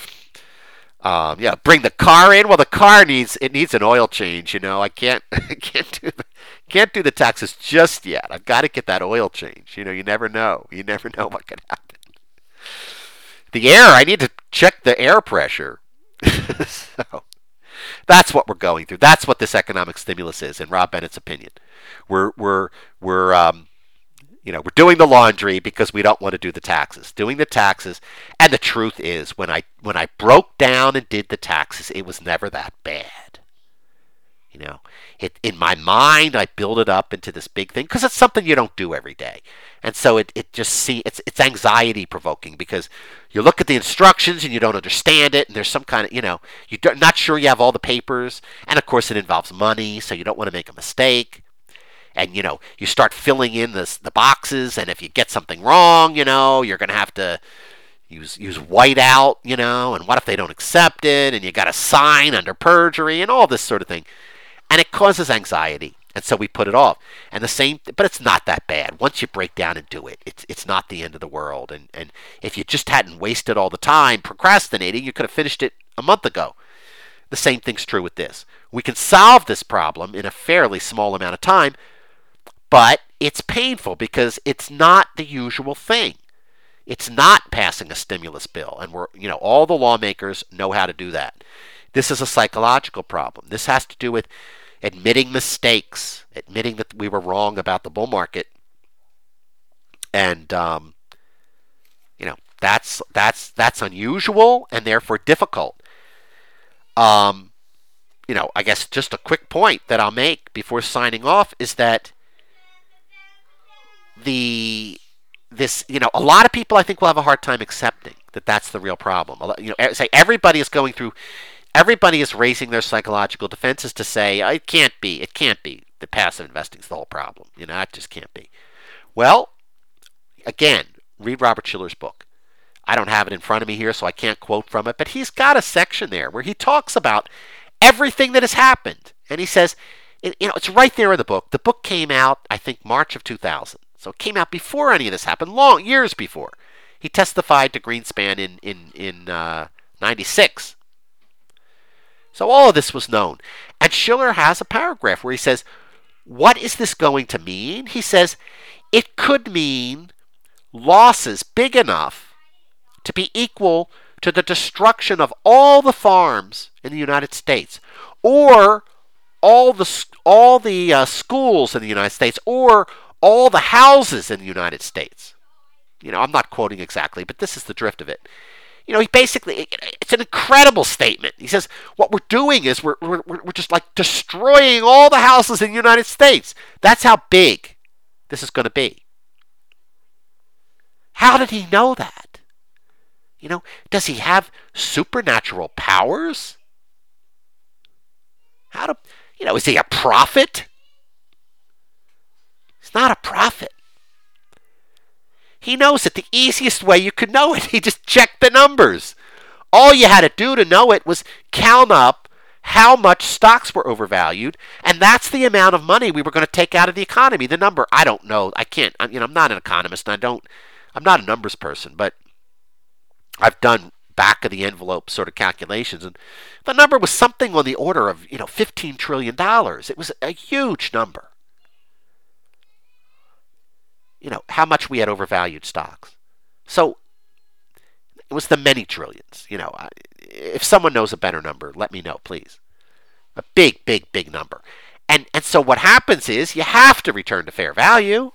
Um, yeah, bring the car in. Well, the car needs it needs an oil change. You know, I can't I can't do the can't do the taxes just yet. I've got to get that oil change. You know, you never know. You never know what could happen. The air. I need to check the air pressure. So that's what we're going through. That's what this economic stimulus is, in Rob Bennett's opinion. We're we're we're um, you know, we're doing the laundry because we don't want to do the taxes. Doing the taxes, and the truth is, when I when I broke down and did the taxes, it was never that bad. You know, it in my mind, I build it up into this big thing because it's something you don't do every day, and so it it just see it's it's anxiety provoking because you look at the instructions and you don't understand it, and there's some kind of you know you're not sure you have all the papers, and of course it involves money, so you don't want to make a mistake. And, you know, you start filling in this, the boxes, and if you get something wrong, you know, you're going to have to use use whiteout, you know, and what if they don't accept it, and you got to sign under perjury, and all this sort of thing. And it causes anxiety, and so we put it off. And the same, but it's not that bad. Once you break down and do it, it's it's not the end of the world. And, and if you just hadn't wasted all the time procrastinating, you could have finished it a month ago. The same thing's true with this. We can solve this problem in a fairly small amount of time, but it's painful because it's not the usual thing. It's not passing a stimulus bill, and we're, you know, all the lawmakers know how to do that. This is a psychological problem. This has to do with admitting mistakes, admitting that we were wrong about the bull market, and um, you know that's that's that's unusual and therefore difficult. Um, you know, I guess just a quick point that I'll make before signing off is that. The this you know a lot of people I think will have a hard time accepting that that's the real problem. You know, say everybody is going through, everybody is raising their psychological defenses to say it can't be, it can't be that passive investing is the whole problem. You know, it just can't be. Well, again, read Robert Shiller's book. I don't have it in front of me here, so I can't quote from it, but he's got a section there where he talks about everything that has happened, and he says, you know, it's right there in the book. The book came out, I think, March of two thousand. So it came out before any of this happened, long years before. He testified to Greenspan in in in uh, ninety-six. So all of this was known. And Shiller has a paragraph where he says, what is this going to mean? He says, it could mean losses big enough to be equal to the destruction of all the farms in the United States, or all the all the uh, schools in the United States, or all the houses in the United States. You know, I'm not quoting exactly, but this is the drift of it. You know, he basically, it's an incredible statement. He says, what we're doing is we're, we're, we're just like destroying all the houses in the United States. That's how big this is going to be. How did he know that? You know, does he have supernatural powers? How do, you know, is he a prophet? He's not a prophet. He knows that the easiest way you could know it, he just checked the numbers. All you had to do to know it was count up how much stocks were overvalued, and that's the amount of money we were going to take out of the economy. The number, I don't know. I can't, you know, I'm not an economist, and I don't, I'm not a numbers person, but I've done back of the envelope sort of calculations, and the number was something on the order of, you know, fifteen trillion dollars. It was a huge number. You know, how much we had overvalued stocks. So it was the many trillions. You know, if someone knows a better number, let me know, please. A big, big, big number. And and so what happens is you have to return to fair value,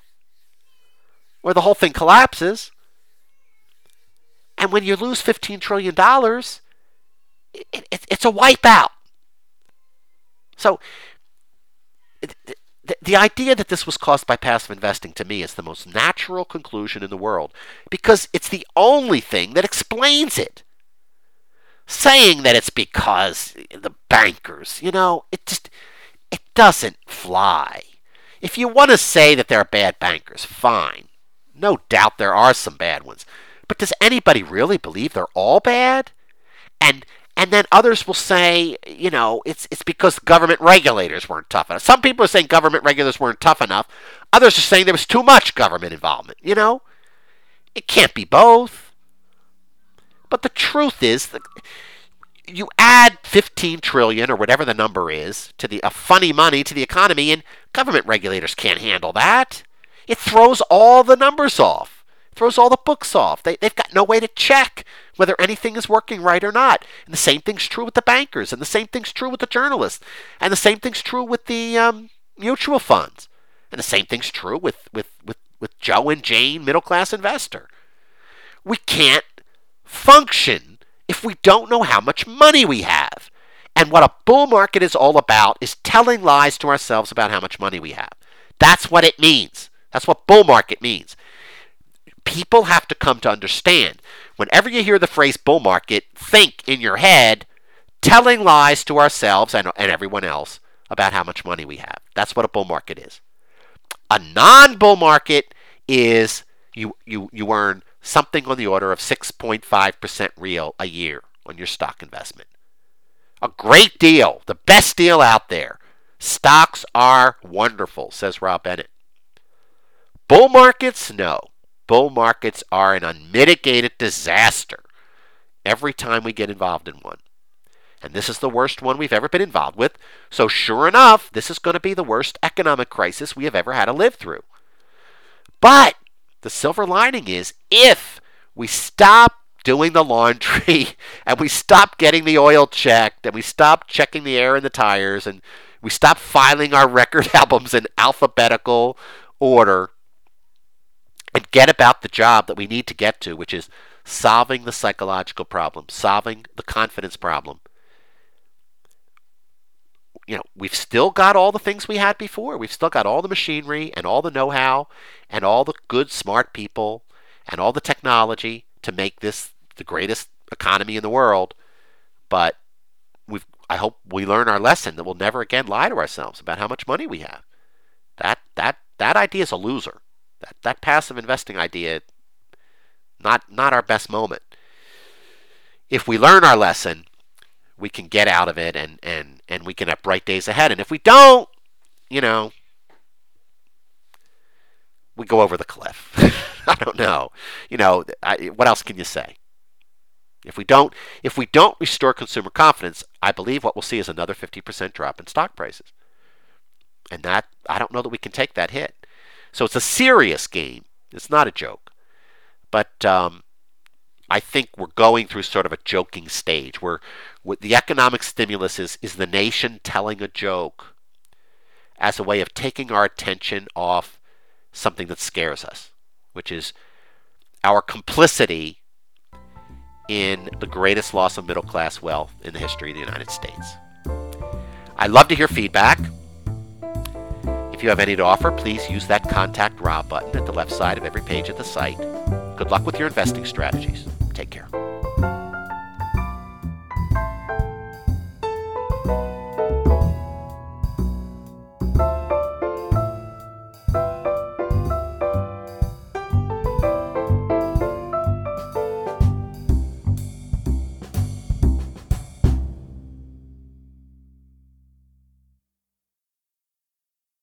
or the whole thing collapses. And when you lose fifteen trillion dollars, it, it, it's a wipeout. So it, the, the idea that this was caused by passive investing, to me, is the most natural conclusion in the world, because it's the only thing that explains it. Saying that it's because the bankers, you know, it just, it doesn't fly. If you want to say that there are bad bankers, fine. No doubt there are some bad ones. But does anybody really believe they're all bad? And and then others will say, you know, it's it's because government regulators weren't tough enough. Some people are saying government regulators weren't tough enough. Others are saying there was too much government involvement. You know, it can't be both. But the truth is that you add fifteen trillion dollars or whatever the number is to the uh, funny money to the economy, and government regulators can't handle that. It throws all the numbers off. Throws all the books off. They, they've got no way to check whether anything is working right or not. And the same thing's true with the bankers, and the same thing's true with the journalists, and the same thing's true with the um, mutual funds, and the same thing's true with, with, with, with Joe and Jane, middle-class investor. We can't function if we don't know how much money we have. And what a bull market is all about is telling lies to ourselves about how much money we have. That's what it means. That's what bull market means. People have to come to understand. Whenever you hear the phrase bull market, think in your head, telling lies to ourselves and, and everyone else about how much money we have. That's what a bull market is. A non-bull market is you, you, you earn something on the order of six point five percent real a year on your stock investment. A great deal. The best deal out there. Stocks are wonderful, says Rob Bennett. Bull markets? No. Bull markets are an unmitigated disaster every time we get involved in one. And this is the worst one we've ever been involved with. So sure enough, this is going to be the worst economic crisis we have ever had to live through. But the silver lining is, if we stop doing the laundry and we stop getting the oil checked and we stop checking the air in the tires and we stop filing our record albums in alphabetical order, and get about the job that we need to get to, which is solving the psychological problem, solving the confidence problem. You know, we've still got all the things we had before. We've still got all the machinery and all the know-how and all the good, smart people and all the technology to make this the greatest economy in the world. But we've, I hope we learn our lesson that we'll never again lie to ourselves about how much money we have. That that that idea is a loser. That that passive investing idea, not not our best moment. If we learn our lesson, we can get out of it and, and, and we can have bright days ahead. And if we don't, you know, we go over the cliff. I don't know. You know, I, what else can you say? If we don't if we don't restore consumer confidence, I believe what we'll see is another fifty percent drop in stock prices. And that, I don't know that we can take that hit. So it's a serious game. It's not a joke. But um, I think we're going through sort of a joking stage where the economic stimulus is, is the nation telling a joke as a way of taking our attention off something that scares us, which is our complicity in the greatest loss of middle class wealth in the history of the United States. I'd love to hear feedback. If you have any to offer, please use that Contact Rob button at the left side of every page of the site. Good luck with your investing strategies. Take care.